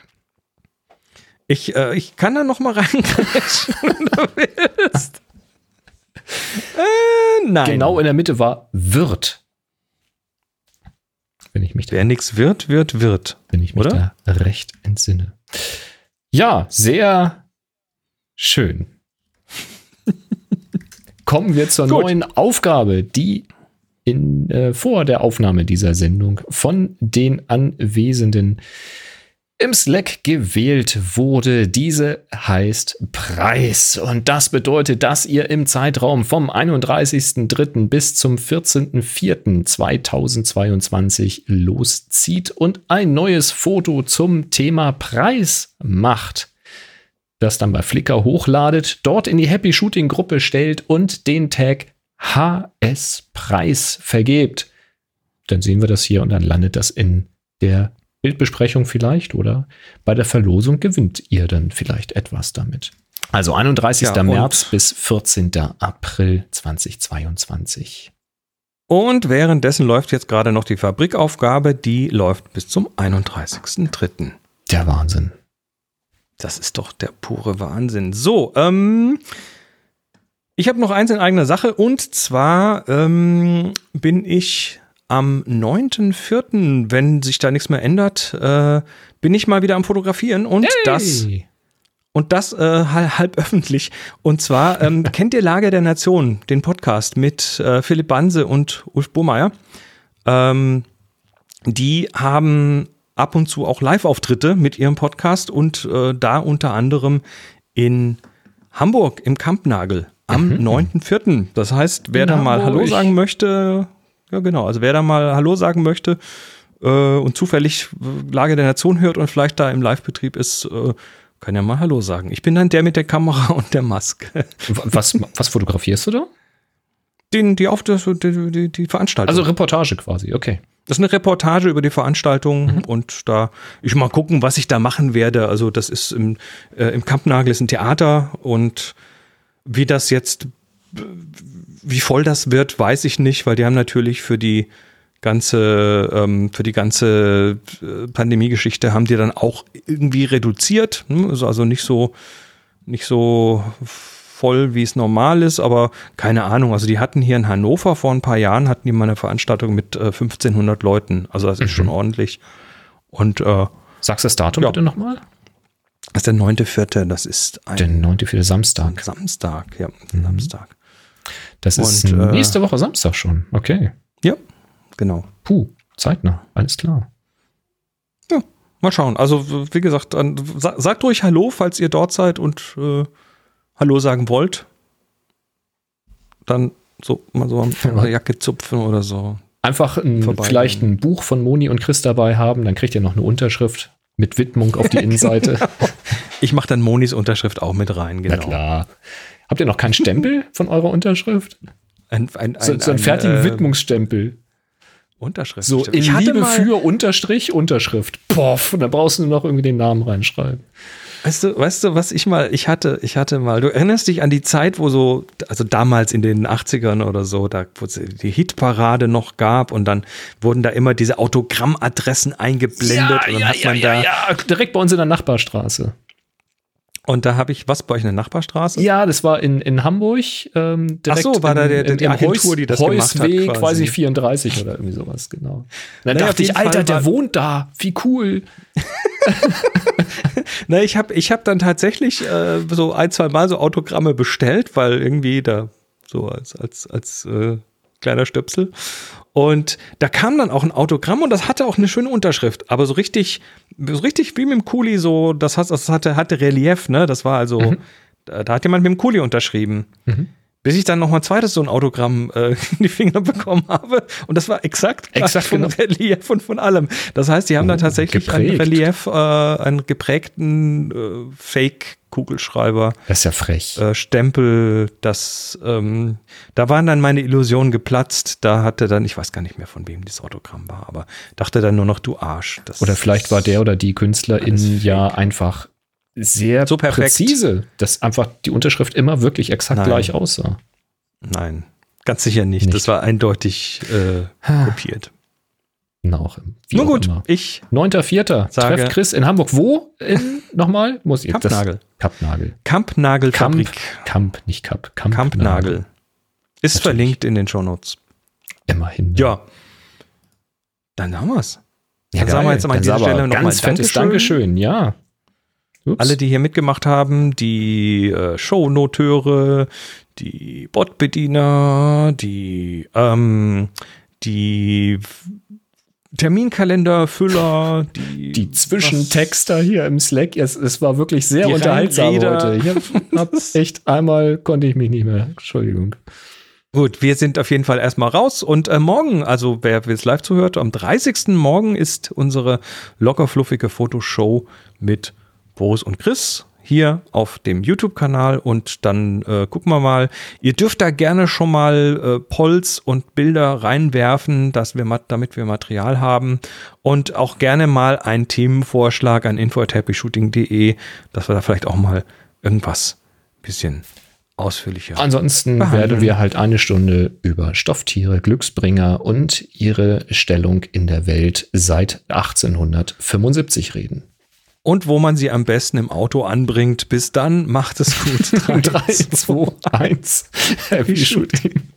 Ich, äh, ich kann da noch mal reingreifen, wenn du willst. äh, nein. Genau in der Mitte war wird. Wenn ich mich da, Wer nichts wird, wird, wird. Wenn ich mich oder? da recht entsinne. Ja, sehr schön. Kommen wir zur Gut. neuen Aufgabe, die in, äh, vor der Aufnahme dieser Sendung von den Anwesenden im Slack gewählt wurde. Diese heißt Preis. Und das bedeutet, dass ihr im Zeitraum vom einunddreißigsten dritten bis zum vierzehnten vierten zweitausendzweiundzwanzig loszieht und ein neues Foto zum Thema Preis macht. Das dann bei Flickr hochladet, dort in die Happy Shooting Gruppe stellt und den Tag H S Preis vergebt. Dann sehen wir das hier und dann landet das in der Bildbesprechung vielleicht oder bei der Verlosung gewinnt ihr dann vielleicht etwas damit. Also einunddreißigster Ja, März bis vierzehnter April zweitausendzweiundzwanzig. Und währenddessen läuft jetzt gerade noch die Fabrikaufgabe, die läuft bis zum einunddreißigsten dritten Der Wahnsinn. Das ist doch der pure Wahnsinn. So, ähm, ich habe noch eins in eigener Sache und zwar ähm, bin ich am neunten vierten, wenn sich da nichts mehr ändert, äh, bin ich mal wieder am Fotografieren und Hey. das und das äh, halb, halb öffentlich. Und zwar ähm, kennt ihr Lage der Nation, den Podcast mit äh, Philipp Banse und Ulf Burmeier. Ähm, die haben ab und zu auch Live-Auftritte mit ihrem Podcast und äh, da unter anderem in Hamburg im Kampnagel am Mhm. neunten vierten Das heißt, wer In da mal Hamburg. Hallo sagen möchte, ja genau, also wer da mal Hallo sagen möchte äh, und zufällig äh, Lage der Nation hört und vielleicht da im Live-Betrieb ist, äh, kann ja mal Hallo sagen. Ich bin dann der mit der Kamera und der Maske. Was, was fotografierst du da? Den, die, auf, die, die, die Veranstaltung. Also Reportage quasi, okay. Das ist eine Reportage über die Veranstaltung Mhm. und da, ich mal gucken, was ich da machen werde. Also das ist im, äh, im Kampnagel ist ein Theater und wie das jetzt, wie voll das wird, weiß ich nicht, weil die haben natürlich für die ganze, ähm, für die ganze äh, Pandemie-Geschichte haben die dann auch irgendwie reduziert. Hm? Also, also nicht so, nicht so voll, wie es normal ist, aber keine Ahnung. Also die hatten hier in Hannover vor ein paar Jahren, hatten die mal eine Veranstaltung mit äh, fünfzehnhundert Leuten. Also das ist Mhm. schon ordentlich. Und äh, Sagst du das Datum Ja. bitte nochmal? das ist der neunte vierte Das ist ein Der neunte vierte Samstag. Samstag. Ja, Mhm. Samstag. Das ist Und, äh, nächste Woche Samstag schon. Okay. Ja, genau. Puh, zeitnah. Alles klar. Mal schauen. Also wie gesagt, an, sa- sagt ruhig Hallo, falls ihr dort seid und äh, Hallo sagen wollt. Dann so mal so an der Jacke zupfen oder so. Einfach ein, Vorbeigehen. vielleicht ein Buch von Moni und Chris dabei haben, dann kriegt ihr noch eine Unterschrift mit Widmung auf die Innenseite. Ich mache dann Monis Unterschrift auch mit rein, genau. Na klar. Habt ihr noch keinen Stempel von eurer Unterschrift? Ein, ein, So, ein, so einen ein, fertigen äh, Widmungsstempel. Unterschrift. So in Ich hatte Liebe mal, für Unterstrich Unterschrift. Poff, und dann brauchst du nur noch irgendwie den Namen reinschreiben. Weißt du, weißt du, was ich mal, ich hatte, ich hatte mal, du erinnerst dich an die Zeit, wo so, also damals in den achtzigern oder so, da wo es die Hitparade noch gab und dann wurden da immer diese Autogrammadressen eingeblendet und dann hat man da, ja, direkt bei uns in der Nachbarstraße. und da habe ich, was bei euch in der Nachbarstraße? Ja, das war in, in Hamburg. Ähm, direkt Ach so, war im, da der- im, die im Agentur, Heus, die das gemacht hat, Heusweg, quasi. weiß ich, vierunddreißig oder irgendwie sowas, genau. Dann Naja, auf dachte ich, jeden Fall Alter, der war- wohnt da, wie cool. Na, ich habe ich hab dann tatsächlich äh, so ein, zwei Mal so Autogramme bestellt, weil irgendwie da so als, als, als äh, kleiner Stöpsel. Und da kam dann auch ein Autogramm und das hatte auch eine schöne Unterschrift, aber so richtig, so richtig wie mit dem Kuli, so, das, hat, das hatte, hatte Relief, ne? Das war also, Mhm. da, da hat jemand mit dem Kuli unterschrieben. Mhm. Bis ich dann noch mal ein zweites so ein Autogramm äh, in die Finger bekommen habe. Und das war exakt, gleich Exakt, vom genau. Relief und von allem. Das heißt, die haben dann Oh, tatsächlich geprägt. ein Relief, äh, einen geprägten äh, Fake-Kugelschreiber. Das ist ja frech. Äh, Stempel, das, ähm, da waren dann meine Illusionen geplatzt. Da hatte dann, ich weiß gar nicht mehr, von wem dieses Autogramm war, aber dachte dann nur noch, du Arsch. Das Oder vielleicht war der oder die Künstlerin alles ja einfach sehr So perfekt. präzise, dass einfach die Unterschrift immer wirklich exakt Nein. gleich aussah. Nein, ganz sicher nicht. Nicht. Das war eindeutig äh, Ha. kopiert. Na, auch, wie Nun auch gut, immer. ich neunter vierter Sage- Trefft Chris in Hamburg. Wo? In, nochmal? Muss ich Kampnagel. Das, Kampnagel. Kampnagelfabrik. Kamp, Kamp, nicht Kamp. Kamp Kampnagel. Ist Natürlich. verlinkt in den Shownotes. Immerhin. Ja. Dann haben wir's. ja dann sagen wir jetzt mal an Dann dieser sagen wir Stelle noch ganz mal fettes Dankeschön. Dankeschön, ja. Ups. Alle, die hier mitgemacht haben, die äh, Shownoteure, die Botbediener, die, ähm, die Terminkalenderfüller, die, die Zwischentexter hier im Slack, es, es war wirklich sehr Die unterhaltsam Reinreder. heute. Ich hab, hab echt einmal konnte ich mich nicht mehr. Entschuldigung. Gut, wir sind auf jeden Fall erstmal raus und äh, morgen, also wer jetzt live zuhört, am dreißigsten morgen ist unsere lockerfluffige Fotoshow mit Boris und Chris hier auf dem YouTube-Kanal und dann äh, gucken wir mal. Ihr dürft da gerne schon mal äh, Polls und Bilder reinwerfen, dass wir, damit wir Material haben und auch gerne mal einen Themenvorschlag an info at happy shooting punkt de, dass wir da vielleicht auch mal irgendwas bisschen ausführlicher. Ansonsten behandeln. werden wir halt eine Stunde über Stofftiere, Glücksbringer und ihre Stellung in der Welt seit achtzehnhundertfünfundsiebzig reden. Und wo man sie am besten im Auto anbringt. Bis dann, macht es gut. drei, zwei, eins Happy Shooting.